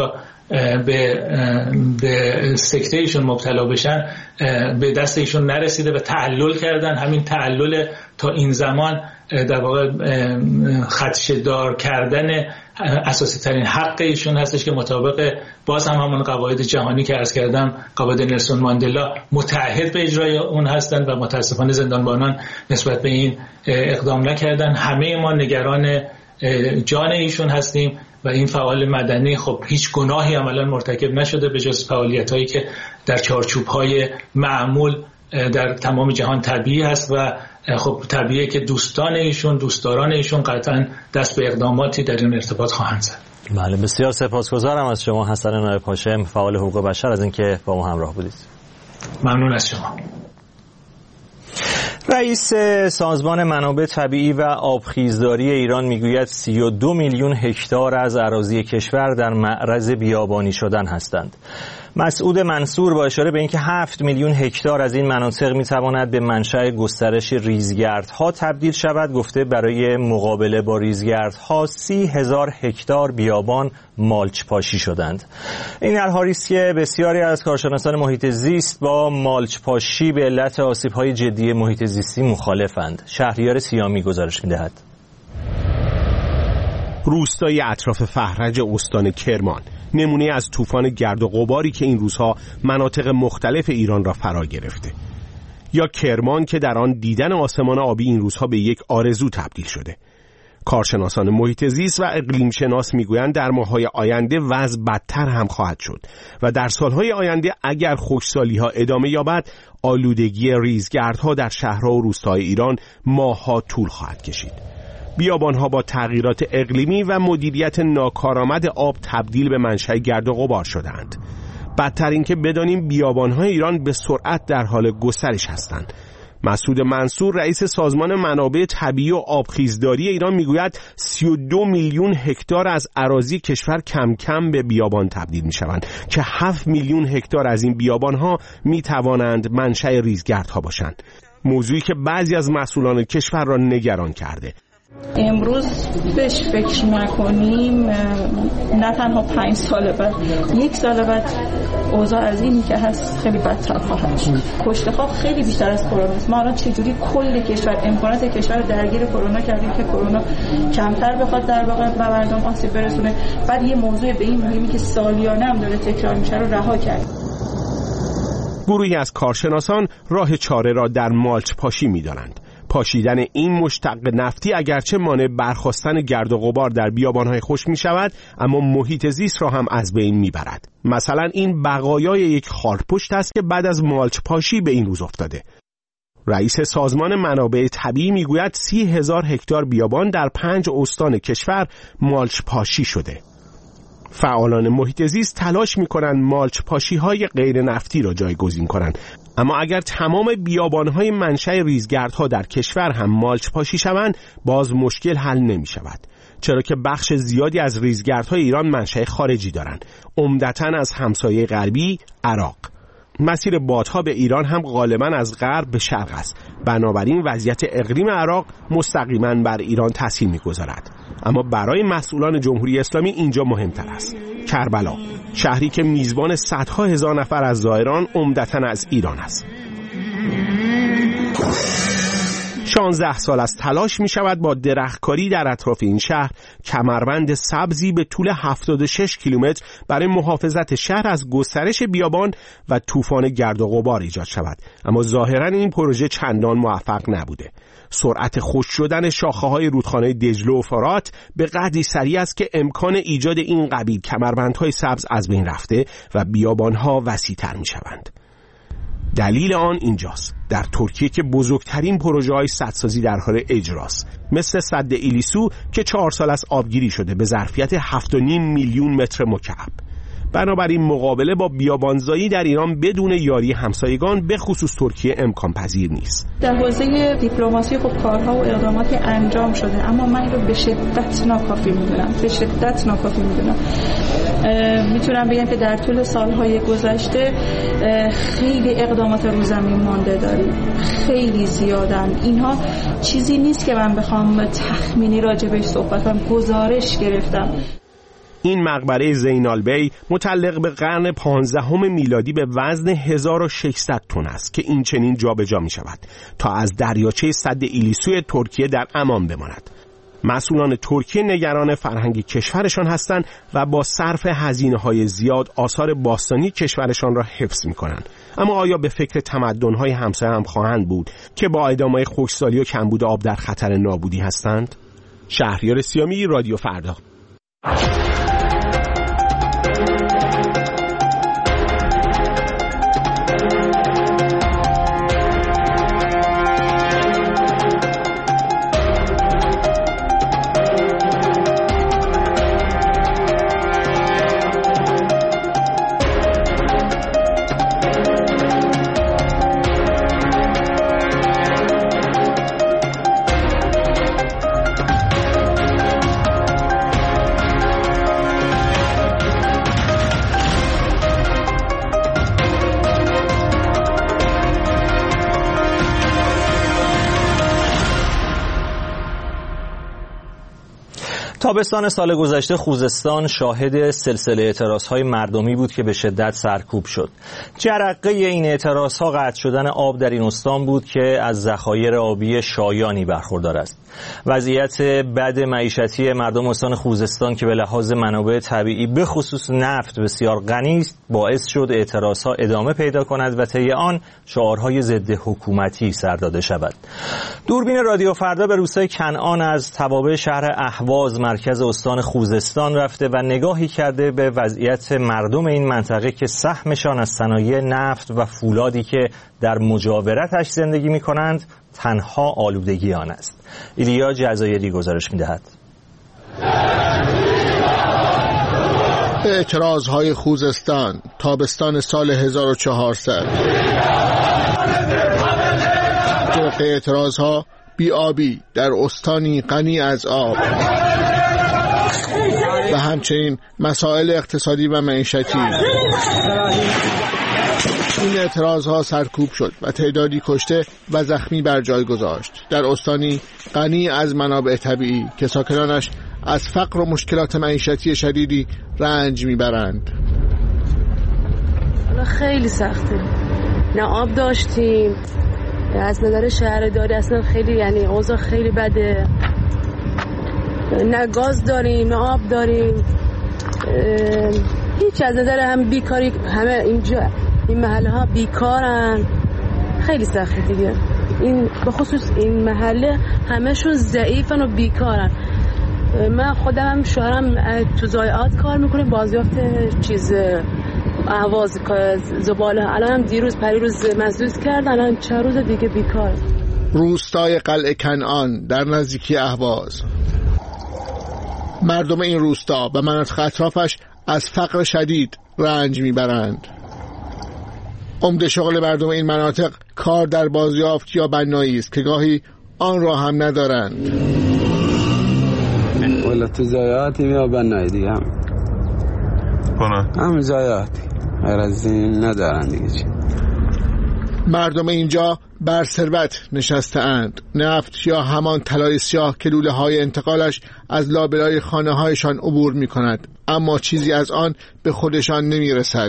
به سکته ایشون مبتلا بشن، به دست ایشون نرسیده و تعلل کردن. همین تعلل تا این زمان در واقع خدشه‌دار کردن اساسی ترین حق ایشون هستش که مطابق باز هم همون قواعد جهانی که عرض کردم، قواعد نلسون ماندلا، متعهد به اجرای اون هستند و متاسفانه زندانبانان نسبت به این اقدام نکردن. همه ما نگران جان ایشون هستیم و این فعال مدنی خب هیچ گناهی عملا مرتکب نشده به جز فعالیتایی که در چارچوب‌های معمول در تمام جهان طبیعی هست و خب طبیعیه که دوستان ایشون، دوستداران ایشون قطعا دست به اقداماتی در این ارتباط خواهند زد. بله، بسیار سپاسگزارم از شما حسن نایب هاشم، فعال حقوق بشر، از اینکه با ما همراه بودید. ممنون از شما. رئیس سازمان منابع طبیعی و آبخیزداری ایران میگوید 32 میلیون هکتار از اراضی کشور در معرض بیابانی شدن هستند. مسعود منصور با اشاره به اینکه 7 میلیون هکتار از این مناطق میتواند به منشأ گسترش ریزگردها تبدیل شود، گفته برای مقابله با ریزگردها 30,000 هکتار بیابان مالچ پاشی شدند. این در حالی است که بسیاری از کارشناسان محیط زیست با مالچ پاشی به علت آسیب‌های جدی محیط زیستی مخالفند. شهریار سیامی گزارش می‌دهد. روستای اطراف فهرج استان کرمان نمونه از طوفان گرد و غباری که این روزها مناطق مختلف ایران را فرا گرفته، یا کرمان که در آن دیدن آسمان آبی این روزها به یک آرزو تبدیل شده. کارشناسان محیط زیست و اقلیم شناس میگویند در ماه‌های آینده وضع بدتر هم خواهد شد و در سالهای آینده اگر خشکسالی‌ها ادامه یابد، آلودگی ریزگردها در شهرها و روستاهای ایران ماه‌ها طول خواهد کشید. بیابانها با تغییرات اقلیمی و مدیریت ناکارآمد آب تبدیل به منشأ گرد و غبار شدند. بدتر این که بدانیم بیابانهای ایران به سرعت در حال گسترش هستند. مسعود منصور رئیس سازمان منابع طبیعی و آبخیزداری ایران میگوید 32 میلیون هکتار از اراضی کشور کم کم به بیابان تبدیل میشوند که 7 میلیون هکتار از این بیابانها میتوانند منشأ ریزگردها باشند. موضوعی که بعضی از مسئولان کشور را نگران کرده. امروز بهش فکر نکنیم، نه تنها 5 سال بعد، 1 سال بعد اوضاع از اینی که هست خیلی بدتر خواهد شد. کشته‌ها خیلی بیشتر از کرونا است. ما الان چجوری کل کشور، امکانات کشور رو درگیر کرونا کردیم که کرونا کمتر بخواد در واقع به مردم آسیب برسونه. بعد یه موضوع به این مهمی که سالیانه هم داره تکرار میشه رو رها کردیم. گروهی از کارشناسان راه چاره را در مالچ پاشی می‌دانند. پاشیدن این مشتق نفتی اگرچه مانع برخاستن گرد و غبار در بیابان‌های خشک می‌شود، اما محیط زیست را هم از بین می‌برد. مثلا این بقایای یک خارپشت است که بعد از مالچ پاشی به این روز افتاده. رئیس سازمان منابع طبیعی میگوید 30,000 هکتار بیابان در 5 استان کشور مالچ پاشی شده. فعالان محیط زیست تلاش میکنند مالچ پاشی های غیر نفتی را جایگزین کنند، اما اگر تمام بیابان های منشأ ریزگردها در کشور هم مالچ پاشی شوند باز مشکل حل نمی شود، چرا که بخش زیادی از ریزگردهای ایران منشأ خارجی دارند، عمدتاً از همسایه غربی عراق. مسیر بادها به ایران هم غالباً از غرب به شرق است، بنابراین وضعیت اقلیم عراق مستقیماً بر ایران تاثیر می‌گذارد. اما برای مسئولان جمهوری اسلامی اینجا مهمتر است. کربلا، شهری که میزبان صدها هزار نفر از زائران عمدتاً از ایران است. 16 سال از تلاش می شود با درختکاری در اطراف این شهر کمربند سبزی به طول 76 کیلومتر برای محافظت شهر از گسترش بیابان و طوفان گرد و غبار ایجاد شود، اما ظاهراً این پروژه چندان موفق نبوده. سرعت خشک شدن شاخه‌های رودخانه دجله و فرات به قدری سریع است که امکان ایجاد این قبیل کمربندهای سبز از بین رفته و بیابانها وسیع‌تر می‌شوند. دلیل آن اینجاست. در ترکیه که بزرگترین پروژه‌های سدسازی در حال اجراست، مثل سد ایلیسو که 4 سال از آبگیری شده به ظرفیت 7.5 میلیون متر مکعب. بنابراین مقابله با بیابانزایی در ایران بدون یاری همسایگان به خصوص ترکیه امکان پذیر نیست. در حوزه دیپلماسی خب کارها و اقداماتی انجام شده، اما من رو به شدت ناکافی میدونم. میتونم بگم که در طول سالهای گذشته خیلی اقدامات رو زمین مانده داریم، خیلی زیادن. اینها چیزی نیست که من بخوام تخمینی راجبش صحبت کنم، گزارش گرفتم. این مقبره زینالبی متعلق به قرن 15 میلادی به وزن 1600 تن است که این چنین جابجا می شود تا از دریاچه سد ایلیسوی ترکیه در امان بماند. مسئولان ترکیه نگران فرهنگ کشورشان هستند و با صرف هزینه‌های زیاد آثار باستانی کشورشان را حفظ می‌کنند. اما آیا به فکر تمدن‌های همسایه هم خواهند بود که با ادامه خشکسالی و کمبود آب در خطر نابودی هستند؟ شهریار سیامی، رادیو فردا. تابستان سال گذشته خوزستان شاهد سلسله اعتراضهای مردمی بود که به شدت سرکوب شد. جرقه این اعتراضها قطع شدن آب در این استان بود که از ذخایر آبی شایانی برخوردار است. وضعیت بد معیشتی مردم استان خوزستان که به لحاظ منابع طبیعی به خصوص نفت بسیار غنی است باعث شد اعتراضها ادامه پیدا کند و طی آن شعارهای ضد حکومتی سر داده شود. دوربین رادیو فردا به روستای کنعان از توابع شهر اهواز مرکز استان خوزستان رفته و نگاهی کرده به وضعیت مردم این منطقه که سهمشان از صنایع نفت و فولادی که در مجاورتش زندگی می کنند تنها آلودگی آن است. ایلیا جزایری گزارش می دهد. اعتراضهای خوزستان تابستان سال 1400. طبق اعتراضها بی‌آبی در استانی غنی از آب و همچنین مسائل اقتصادی و معیشتی. این اعتراضها سرکوب شد و تعدادی کشته و زخمی بر جای گذاشت در استانی غنی از منابع طبیعی که ساکنانش از فقر و مشکلات معیشتی شدیدی رنج میبرند. خیلی سخته، نه آب داشتیم، از نظر شهرداری اصلا خیلی یعنی اوضاع خیلی بده، نه گاز داریم نه آب داریم، هیچ. از نظر هم بیکاری، همه اینجا این محله ها بیکارن، خیلی سخته دیگه. این به خصوص این محله همه‌شون ضعیفن و بیکارن. من خودم هم شوهرم تو ضایعات کار میکنه، بازیافت چیز اهواز زباله. الان هم دیروز پریروز مسدود کردن، الان چند روز دیگه بیکار. روستای قلعه کنعان در نزدیکی اهواز. مردم این روستا و مناطق اطرافش از فقر شدید رنج میبرند. عمده شغل مردم این مناطق کار در بازیافت یا بنایی است که گاهی آن را هم ندارند. ولی تو زایاتی یا بنایی دیگه هم زایاتی، غیر از این ندارن دیگه چی. مردم اینجا بر ثروت نشسته اند. نفت یا همان طلای سیاه که لوله های انتقالش از لابلای خانه هایشان عبور می کند، اما چیزی از آن به خودشان نمی رسد.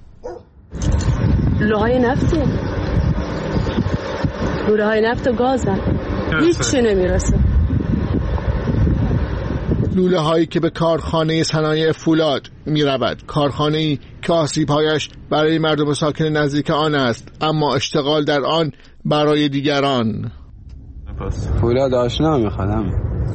لوله های نفتی، لوله های نفت و گازن، هیچی نمی رسه. لوله هایی که به کارخانه صنایع فولاد می رود، کارخانه‌ای که آسیب‌هایش برای مردم ساکن نزدیک آن است، اما اشتغال در آن برای دیگران. فولاد آشنا می‌خوام.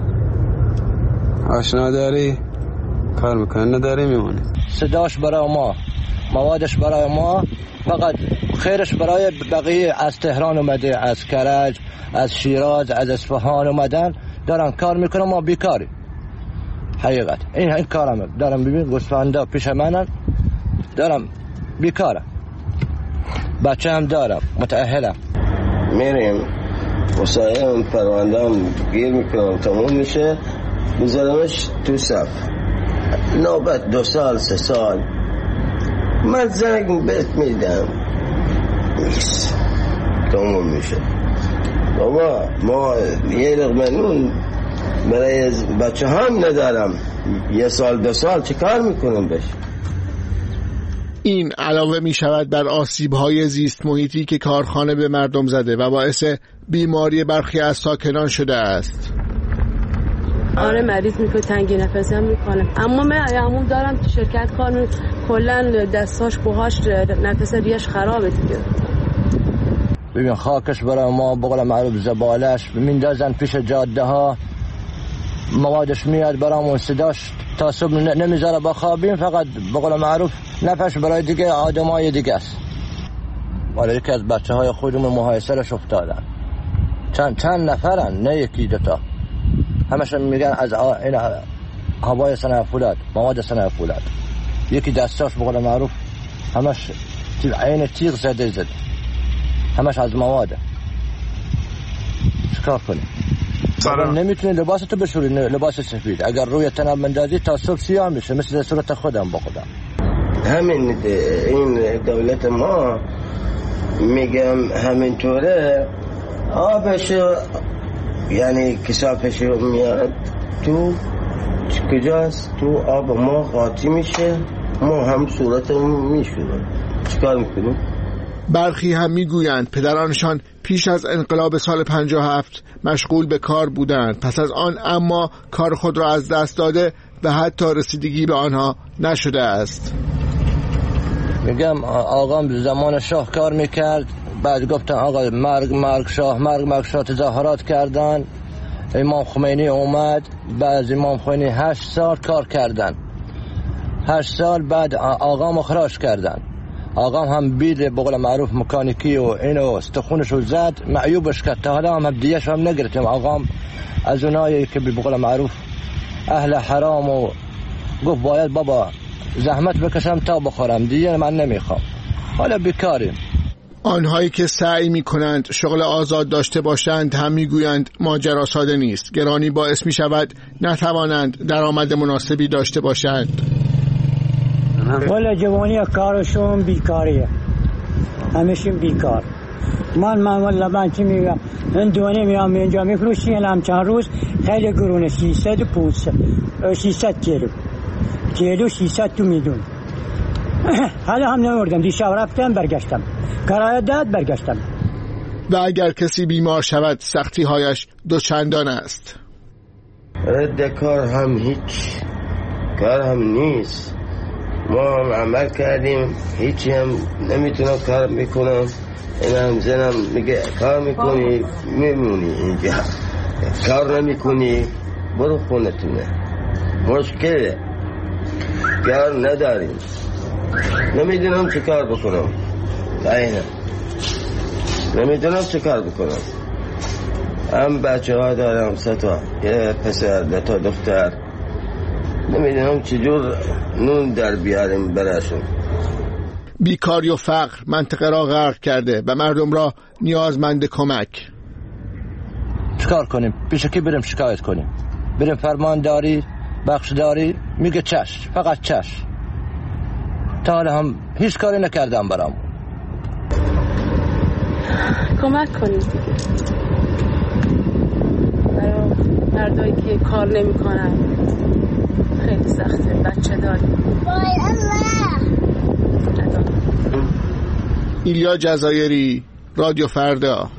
آشنا داری کار میکنه، نداری میمونه. صداش برای ما، موادش برای ما، فقط خیرش برای بقیه. از تهران اومده، از کرج، از شیراز، از اصفهان اومدن دارن کار میکنن، ما بیکاری. حقیقت این کارم دارم. ببین گوسفندا پیش منن، دارم بیکارم، بچه هم دارم، متأهلم. میریم وسایل پروندهم گیر میکنم، تموم میشه میذارمش تو صف. نوبت 2 سال 3 سال من زنگ بهت میدم نیست، تموم میشه. بابا ما یه رقم نون برای بچه هم ندارم، 1 سال 2 سال چه کار میکنم بهش؟ این علاوه می شود بر آسیب‌های زیست محیطی که کارخانه به مردم زده و باعث بیماری برخی از ساکنان شده است. آره مریض میکنه، تنگی نفسی هم میکنه، اما من همون دارم تو شرکت کار، کلا دستاش پوهاش نفس ریش خرابه دیگه. ببین خاکش برای ما بقول معروف زبالش میندازن پیش جاده ها، موادش میاد برامون، صداش تا صبح نمیذاره بخوابیم، فقط بقول معروف نفش برای دیگه آدمای دیگه است. ولی یکی از بچه های خودمون محاصرش افتادن، چند نفرن، نه یکی دوتا، همشون میگن از این هوای صنایع فولاد، مواد صنایع فولاد. یکی دستاش بقول معروف همش عین تیغ زده، همش از مواد. چیکار کنی؟ نمیتونی لباستو بشوری، لباس سفید اگر روی تنم بندازی تا صبح سیاه میشه، مثل صورت خودم با خودم. همین این دولت ما میگم همینطوره، آبش یعنی کثافش میاد تو کجاست، تو آب ما قاطی میشه، ما هم صورتمون میشونه. چیکار میکنیم؟ برخی هم میگویند پدرانشان پیش از انقلاب سال 57 مشغول به کار بودند، پس از آن اما کار خود را از دست داده و حتی رسیدگی به آنها نشده است. میگم آقام زمان شاه کار میکرد، بعد گفتن آقا مرگ شاه تظاهرات کردن، امام خمینی اومد، بعد امام خمینی 8 سال کار کردن، 8 سال بعد آقام اخراج کردن. آقام هم بید بقول معروف مکانیکی و اینو استخونشو زد، معیوبش کرد، تا حالا هم دیش هم نگرفتیم. آقام از اونایی که بقول معروف اهل حرام و گفت باید بابا زحمت بکشم تا بخورم، دیگه من نمیخوام، حالا بیکاریم. آنهایی که سعی می کنند شغل آزاد داشته باشند هم می گویند ماجرا ساده نیست. گرانی باعث می شود نتوانند درآمد مناسبی داشته باشند. ولی جوانی کارشون بیکاریه، همیشه بیکار. من چی میگم، این دوانی میام اینجا میفروشی، هم چند روز خیلی گرونه، 300 و 500 600 کیلو 600 تو میدون. حالا هم نمیردم، دیشب رفتم برگشتم، کرایه داد برگشتم. و اگر کسی بیمار شود سختی هایش دوچندان است. رد کار هم هیچ کار هم نیست، ما هم عمل کردیم، هیچی هم نمیتونم کار میکنم. اینم زنم میگه کار میکنی میمونی اینجا، کار نمیکنی برو خونتونه. مشکله کار نداریم، نمیدونم چه کار بکنم. نمیدونم چه کار بکنم. هم بچه ها دارم 3 تا، یه پسر 2 تا دختر. نمیدونم چجور نون در بیاریم براشون. بیکاری و فقر منطقه را غرق کرده و مردم را نیازمند کمک. چیکار کنیم؟ پیش کی بریم شکایت کنیم؟ بریم فرمانداری، بخشداری؟ میگه چش، فقط چش. تا حالا هم هیچ کاری نکردم برام. کمک کنید دیگه برای مردایی که کار نمی‌کنن. خیلی سخته. بچه داریم. ایلیا جزایری، رادیو فردا.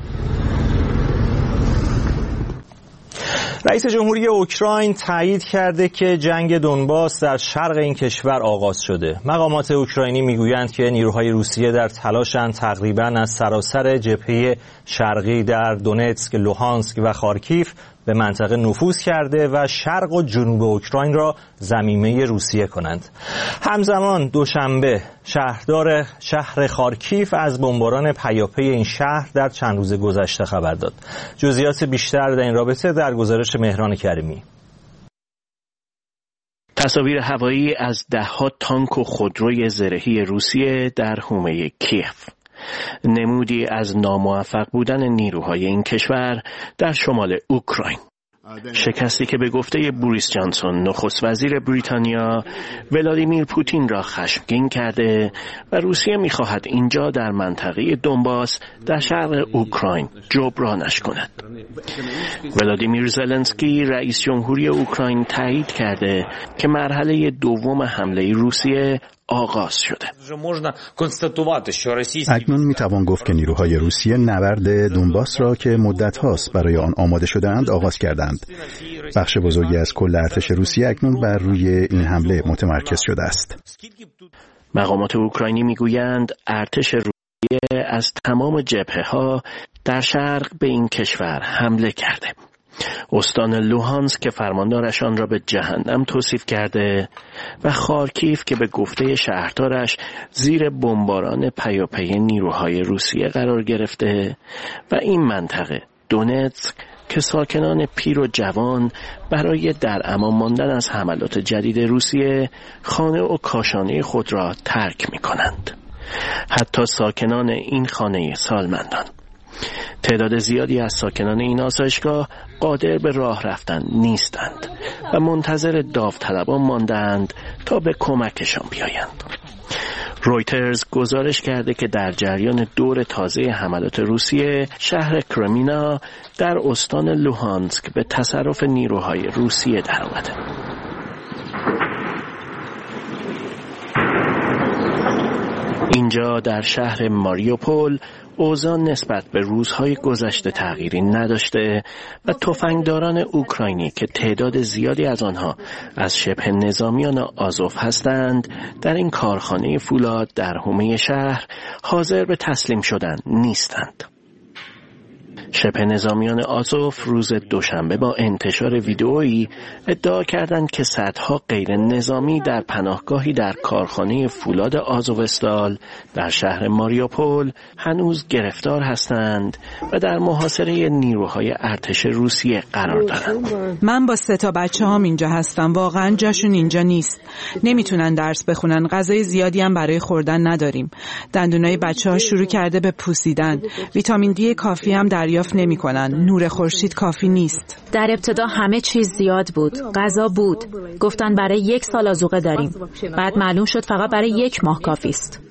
رئیس جمهوری اوکراین تایید کرده که جنگ دونباس در شرق این کشور آغاز شده. مقامات اوکراینی میگویند که نیروهای روسیه در تلاشند تقریباً از سراسر جبهه شرقی در دونتسک، لوهانسک و خارکیف به منطقه نفوذ کرده و شرق و جنوب اوکراین را ضمیمه روسیه کنند. همزمان دوشنبه شهردار شهر خارکیف از بمباران پیاپی این شهر در چند روز گذشته خبر داد. جزئیات بیشتر در این رابطه در گزارش مهران کریمی. تصاویر هوایی از ده‌ها تانک و خودروی زرهی روسیه در حومه کیف. نمودی از ناموفق بودن نیروهای این کشور در شمال اوکراین. شکستی که به گفته بوریس جانسون نخست وزیر بریتانیا ولادیمیر پوتین را خشمگین کرده و روسیه می‌خواهد اینجا در منطقه دونباس در شرق اوکراین جبرانش کند. ولادیمیر زلنسکی رئیس جمهوری اوکراین تایید کرده که مرحله دوم حمله روسیه آغاز شده. اکنون میتوان گفت که نیروهای روسیه نبرد دونباس را که مدت هاست برای آن آماده شدند آغاز کردند. بخش بزرگی از کل ارتش روسیه اکنون بر روی این حمله متمرکز شده است. مقامات اوکراینی میگویند ارتش روسیه از تمام جبهه‌ها در شرق به این کشور حمله کرده. استان لوهانسک که فرماندارش آن را به جهنم توصیف کرده و خارکیف که به گفته شهردارش زیر بمباران پیاپی نیروهای روسیه قرار گرفته و این منطقه دونتسک که ساکنان پیر و جوان برای در امان ماندن از حملات جدید روسیه خانه و کاشانه خود را ترک می کنند. حتی ساکنان این خانه سالمندان. تعداد زیادی از ساکنان این آسایشگاه قادر به راه رفتن نیستند و منتظر داوطلبان ماندند تا به کمکشان بیایند. رویترز گزارش کرده که در جریان دور تازه حملات روسیه شهر کرمینا در استان لوهانسک به تصرف نیروهای روسیه درآمده. اینجا در شهر ماریوپول اوضاع نسبت به روزهای گذشته تغییری نداشته و تفنگداران اوکراینی که تعداد زیادی از آنها از شبه نظامیان آزوف هستند در این کارخانه فولاد در حومه شهر حاضر به تسلیم شدن نیستند. شبه نظامیان آزوف روز دوشنبه با انتشار ویدئویی ادعا کردند که صدها غیر نظامی در پناهگاهی در کارخانه فولاد آزوفستال در شهر ماریوپول هنوز گرفتار هستند و در محاصره نیروهای ارتش روسیه قرار دارند. من با 3 تا بچه‌هام اینجا هستم. واقعا جاشون اینجا نیست. نمیتونن درس بخونن. غذای زیادی هم برای خوردن نداریم. دندونای بچه‌ها شروع کرده به پوسیدن. ویتامین دی کافی هم دریافت نمی‌کنن. نور خورشید کافی نیست. در ابتدا همه چیز زیاد بود. غذا بود. گفتن برای 1 سال آذوقه داریم. بعد معلوم شد فقط برای 1 ماه کافی است.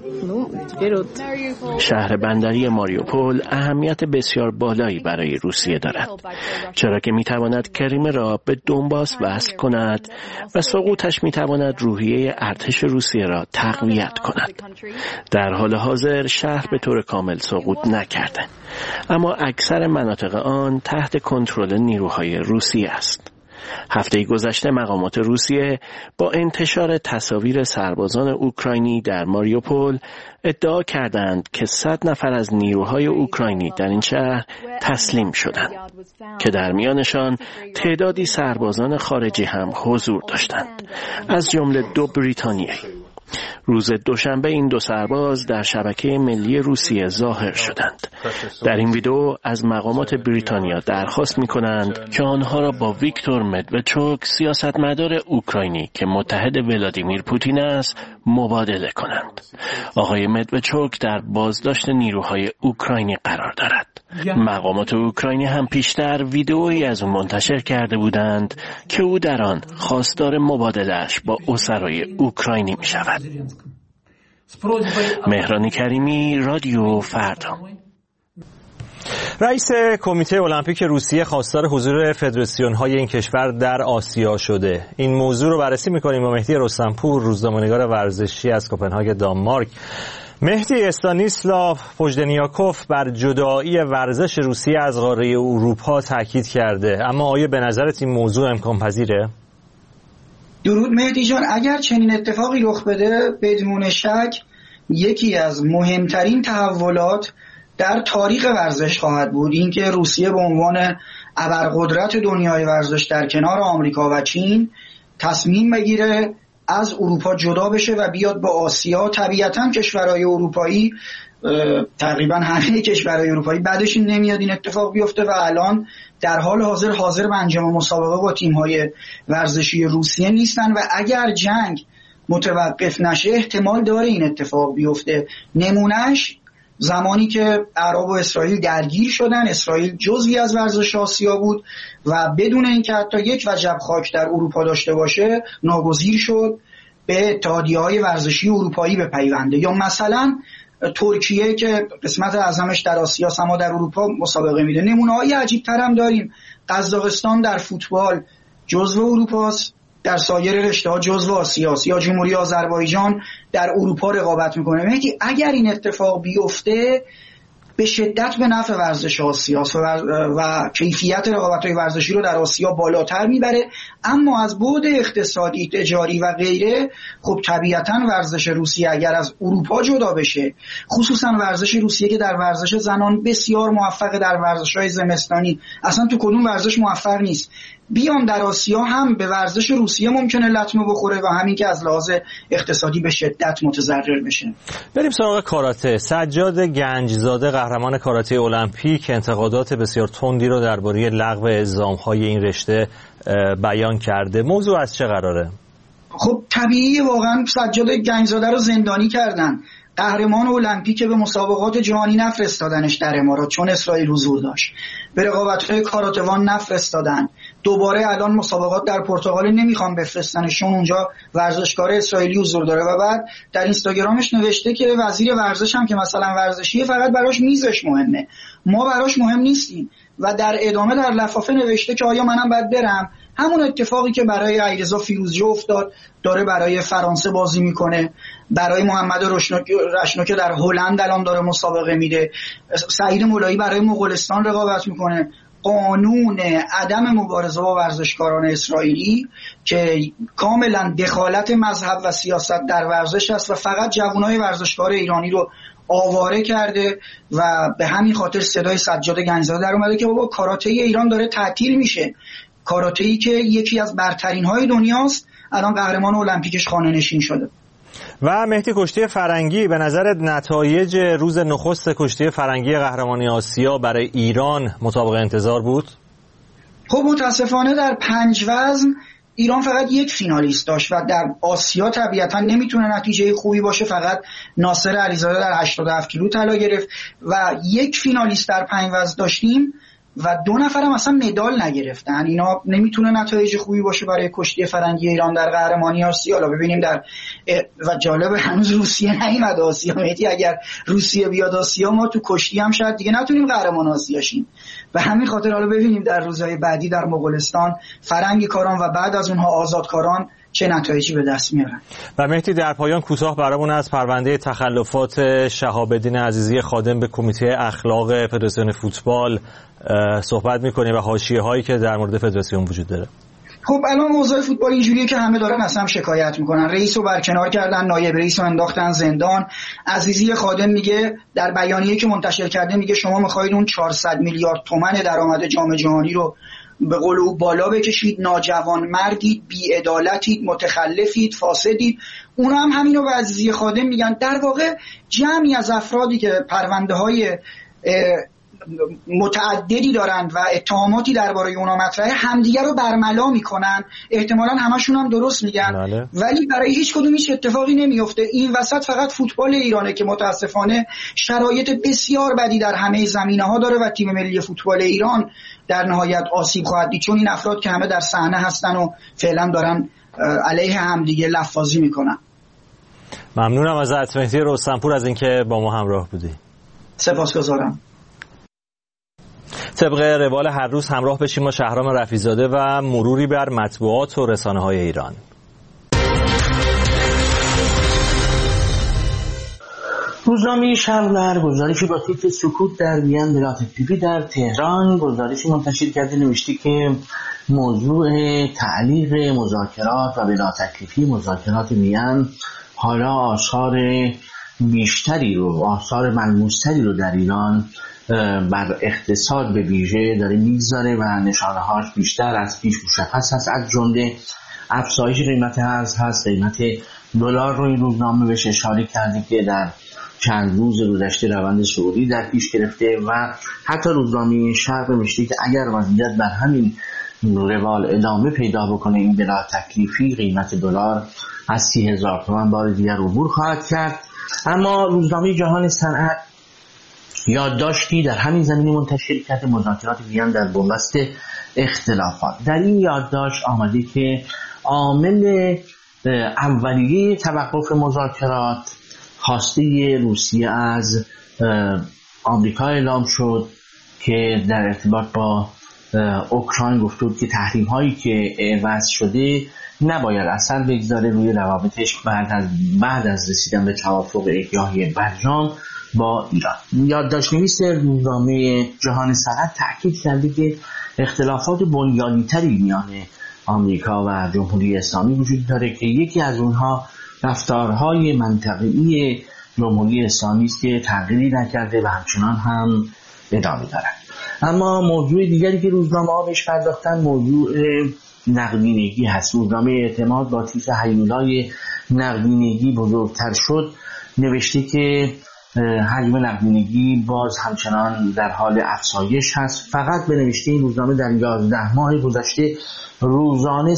شهر بندری ماریوپول اهمیت بسیار بالایی برای روسیه دارد، چرا که میتواند کریم را به دونباس وصل کند و سقوطش میتواند روحیه ارتش روسیه را تقویت کند. در حال حاضر شهر به طور کامل سقوط نکرده، اما اکثر مناطق آن تحت کنترل نیروهای روسیه است. هفته گذشته مقامات روسیه با انتشار تصاویر سربازان اوکراینی در ماریوپول ادعا کردند که 100 نفر از نیروهای اوکراینی در این شهر تسلیم شدند که در میانشان تعدادی سربازان خارجی هم حضور داشتند، از جمله 2 بریتانیایی. روز دوشنبه این دو سرباز در شبکه ملی روسیه ظاهر شدند. در این ویدیو از مقامات بریتانیا درخواست می‌کنند که آنها را با ویکتور مدوچوک، سیاستمدار اوکراینی که متحد ولادیمیر پوتین است، مبادله کنند. آقای مدوچوک در بازداشت نیروهای اوکراینی قرار دارد. مقامات اوکراینی هم پیشتر ویدئویی از او منتشر کرده بودند که او در آن خواستار مبادله‌اش با اسرای اوکراینی می شود. مهران کریمی، رادیو فردا. رئیس کمیته المپیک روسیه خواستار حضور فدراسیون‌های این کشور در آسیا شده. این موضوع رو بررسی می‌کنیم با مهدی رستمپور، روزنامه‌نگار ورزشی از کوپنهاگ دانمارک. مهدی، استانیسلاف پوژدنیاکوف بر جدایی ورزش روسیه از قاره اروپا تاکید کرده، اما آیا به نظرت این موضوع امکان پذیره؟ درود مهدی جان، اگر چنین اتفاقی رخ بده بدون شک یکی از مهمترین تحولات در تاریخ ورزش خواهد بود. اینکه روسیه به عنوان ابرقدرت دنیای ورزش در کنار آمریکا و چین تصمیم بگیره از اروپا جدا بشه و بیاد به آسیا. طبیعتاً کشورهای اروپایی، تقریبا همه کشورهای اروپایی بعدش نمیاد این اتفاق بیفته و الان در حال حاضر به انجام مسابقه با تیم‌های ورزشی روسیه نیستن و اگر جنگ متوقف نشه احتمال داره این اتفاق بیفته. نمونهش زمانی که عرب و اسرائیل درگیر شدن، اسرائیل جزئی از ورزش آسیا بود و بدون اینکه حتی یک وجب خاک در اروپا داشته باشه ناگزیر شد به اتحادیه‌های ورزشی اروپایی بپیونده. یا مثلا ترکیه که قسمت اعظمش در آسیا اما در اروپا مسابقه میده. نمونه‌های عجیب‌تر هم داریم. قزاقستان در فوتبال جزو اروپاست، در سایر رشته‌ها جزو آسیاست. یا جمهوری آذربایجان در اروپا رقابت میکنه. یعنی اگر این اتفاق بیفته به شدت به نفع ورزش آسیاست و کیفیت رقابت‌های ورزشی رو در آسیا بالاتر میبره. اما از بعد اقتصادی، تجاری و غیره، خب طبیعتاً ورزش روسیه اگر از اروپا جدا بشه، خصوصا ورزش روسیه که در ورزش زنان بسیار موفقه، در ورزش‌های زمستانی اصلا تو کدوم ورزش موفق نیست، بیان در آسیا هم به ورزش روسیه ممکنه لطمه بخوره و همین که از لحاظ اقتصادی به شدت متضرر بشه. بریم سراغ کاراته. سجاد گنجزاده، قهرمان کاراته المپیک، انتقادات بسیار تندی رو درباره لغو اعزام‌های این رشته بیان کرده. موضوع از چه قراره؟ خب طبیعی، واقعا سجاد گنجزاده رو زندانی کردن. قهرمان المپیک به مسابقات جهانی نفرستادنش در امارات چون اسرائیل حضور داشت. به رقابت‌های کاراتوان نفرستادن. دوباره الان مسابقات در پرتغال نمیخوان بفرستنش چون اونجا ورزشکار اسرائیلی حضور داره و بعد در اینستاگرامش نوشته که وزیر ورزش هم که مثلا ورزشیه فقط براش میزش مهمه، ما براش مهم نیستیم. و در ادامه در لفافه نوشته که آیا منم باید برم؟ همون اتفاقی که برای علیرضا فیروزی افتاد داره برای فرانسه بازی میکنه، برای محمد رشنو که در هلند الان داره مسابقه میده، سعید مولایی برای مغولستان رقابت میکنه. قانون عدم مبارزه با ورزشکاران اسرائیلی که کاملا دخالت مذهب و سیاست در ورزش است و فقط جوانای ورزشکار ایرانی رو آواره کرده و به همین خاطر صدای سجاد گنجزاده در اومده که بابا کاراته ایران داره تعطیل میشه. کاراته‌ای که یکی از برترین های دنیاست الان قهرمان المپیکش خانه نشین شده. و مهدی، کشتی فرنگی، به نظرت نتایج روز نخست کشتی فرنگی قهرمانی آسیا برای ایران مطابق انتظار بود؟ خب متاسفانه در 5 وزن ایران فقط یک فینالیست داشت و در آسیا طبیعتا نمیتونه نتیجه خوبی باشه. فقط ناصر علیزاده در 87 کیلو طلا گرفت و یک فینالیست در 5 وزن داشتیم و 2 نفرم اصلا مدال نگرفتن. اینا نمیتونه نتایج خوبی باشه برای کشتی فرنگی ایران در قهرمانی آسیا. حالا ببینیم و جالب هنوز روسیه نیومد آسیا. اگر روسیه بیاد آسیا ما تو کشتی هم شاید دیگه نتونیم قهرمان آسیا شیم. و همین خاطر حالا ببینیم در روزهای بعدی در مغولستان فرنگی کاران و بعد از اونها آزادکاران چه نتایجی به دست میارن. و مهدی، در پایان کوتاه برامون از پرونده تخلفات شهاب‌الدین عزیزی خادم به کمیته اخلاق فدراسیون فوتبال صحبت می‌کنیم و حاشیه‌هایی که در مورد فدراسیون وجود داره. خب الان اوضاع فوتبال اینجوریه که همه دارن از هم شکایت میکنن. رئیس رو برکنار کردن، نایب رئیس رو انداختن زندان. عزیزی خادم میگه در بیانیه‌ای که منتشر کرده میگه شما می‌خواید اون 400 میلیارد تومان درآمد جام جهانی رو به قول او بالا بکشید، ناجوان مردید، بی‌عدالتید، متخلفید، فاسدید. اونا هم همینو به عزیزی خادم میگن. در واقع جمعی از افرادی که پرونده های متعددی دارند و اتهاماتی درباره اونا مطرحه همدیگه رو برملا میکنن، احتمالاً همشون هم درست میگن ولی برای هیچ کدوم هیچ اتفاقی نمیفته. این وسط فقط فوتبال ایرانه که متاسفانه شرایط بسیار بدی در همه زمینه‌ها داره و تیم ملی فوتبال ایران در نهایت آسیب خواهد دید، چون این افراد که همه در صحنه هستن و فعلا دارن علیه همدیگه لفاظی میکنن. ممنونم ازت مهدی رستمپور از اینکه با ما همراه بودی. سپاسگزارم. طبق روال هر روز همراه بشیم با شهرام رفیع‌زاده و مروری بر مطبوعات و رسانه‌های ایران. روزنامه شرق در گزارشی با تیتر سکوت در وین بلا تکلیفی در تهران گزارشی منتشر کرده، نوشته که موضوع تعلیق مذاکرات و بلا تکلیفی مذاکرات وین حالا آثار ملموس‌تری رو در ایران بر اقتصاد به ویژه داره میگذاره و نشانه‌هاش بیشتر از پیش مشخص هست. از جمله افزایش قیمت ارز هست، قیمت دلار رو این روزنامه بهش اشاره کرده که در چند روز گذشته روند صعودی در پیش گرفته و حتی روزنامه شرق نوشته که اگر وضعیت بر همین روال ادامه پیدا بکنه این بلا تکلیفی قیمت دلار از 30,000 تومان بار دیگر عبور خواهد کرد. اما روزنامه جهان صنعت یادداشتی در همین زمینه منتشر کرده، مذاکرات وین در بنبست اختلافات. در این یادداشت آمده که عامل اولیه توقف مذاکرات خواسته روسیه از آمریکا اعلام شد که در ارتباط با اوکراین گفت بود که تحریم هایی که وضع شده نباید اثر بگذاره روی روابطش بعد از رسیدن به توافق احیای برجام با ایران. یادداشت نویس روزنامه جهان صنعت تاکید کرده که اختلافات بنیادی‌تری میان آمریکا و جمهوری اسلامی وجود داره که یکی از اونها رفتارهای منطقه‌ای جمهوری اسلامی است که تغییری نکرده و همچنان هم ادامه دارد. اما موضوع دیگری که روزنامه‌ها بهش پرداختن موضوع نقدینگی هست. روزنامه اعتماد با تیتر هیولای نقدینگی بزرگتر شد نوشته که حجم نقدینگی باز همچنان در حال افزایش هست. فقط به نوشته این روزنامه در 11 ماه گذشته روزانه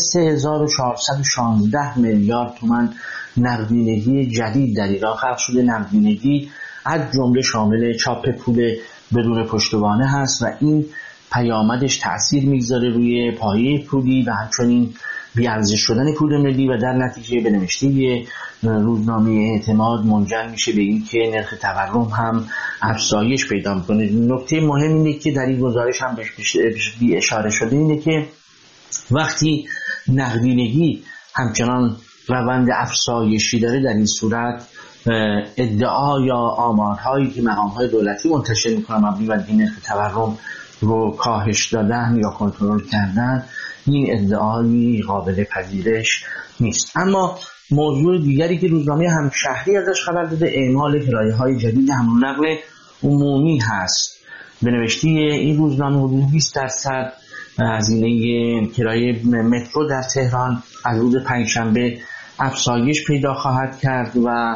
3416 میلیارد تومان نقدینگی جدید در ایران خلق شده. نقدینگی از جمله شامل چاپ پول بدون پشتوانه هست و این پیامدش تأثیر میگذاره روی پایه پولی و همچنین بی‌ارزش شدن پول ملی و در نتیجه به نوشته روزنامه اعتماد منجر میشه به این که نرخ تورم هم افزایش پیدا میکنه. نکته مهم اینه که در این گزارش هم بهش اشاره شده اینه که وقتی نقدینگی همچنان روند افزایشی داره در این صورت ادعا یا آمارهایی که مقام‌های دولتی منتشر میکنن مبنی بر این نرخ تورم رو کاهش دادن یا کنترل کردن این ادعایی قابل پذیرش نیست. اما موضوع دیگری که روزنامه همشهری ازش خبر داده اعمال کرایه‌های جدید حمل و نقل عمومی هست. به نوشته این روزنامه حدود 20% هزینه کرایه مترو در تهران از روز پنجشنبه افزایش پیدا خواهد کرد و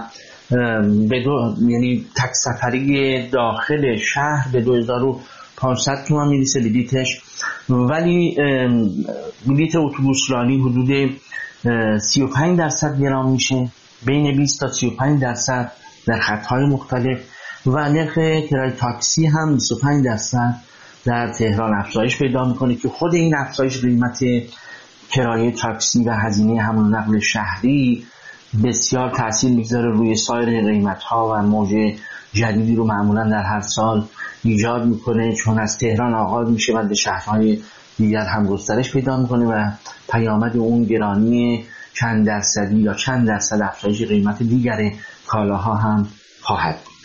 یعنی تک سفری داخل شهر به 2500 تومان میرسه بلیتش، ولی بلیت اتوبوس رانی حدود 35% گران میشه، بین 20 تا 35% در خطهای مختلف و نرخ کرایه تاکسی هم 25% در تهران افزایش پیدا میکنه که خود این افزایش قیمت کرایه تاکسی و هزینه حمل و نقل شهری بسیار تاثیر میگذاره روی سایر قیمت‌ها و موج جدیدی رو معمولا در هر سال ایجاد میکنه چون از تهران آغاز میشه و به شهرهای دیگر هم گسترش پیدا میکنه و پیامد اون گرانی چند درصدی یا چند درصد افزایش قیمت دیگر کالاها هم خواهد بود.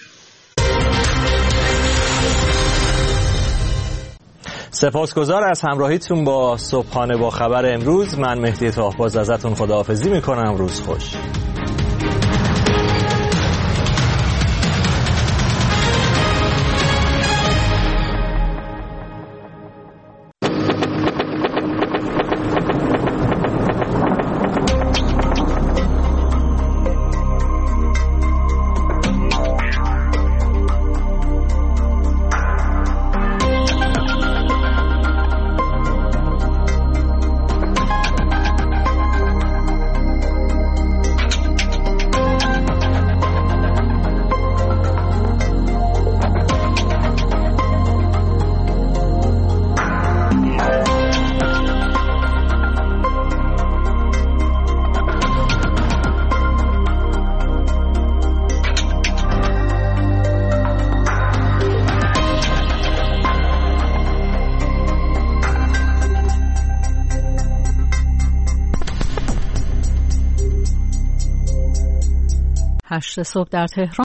سپاسگزار از همراهیتون با صبحانه با خبر امروز. من مهدی طاهباز ازتون خداحافظی میکنم. روز خوش. 8 صبح در تهران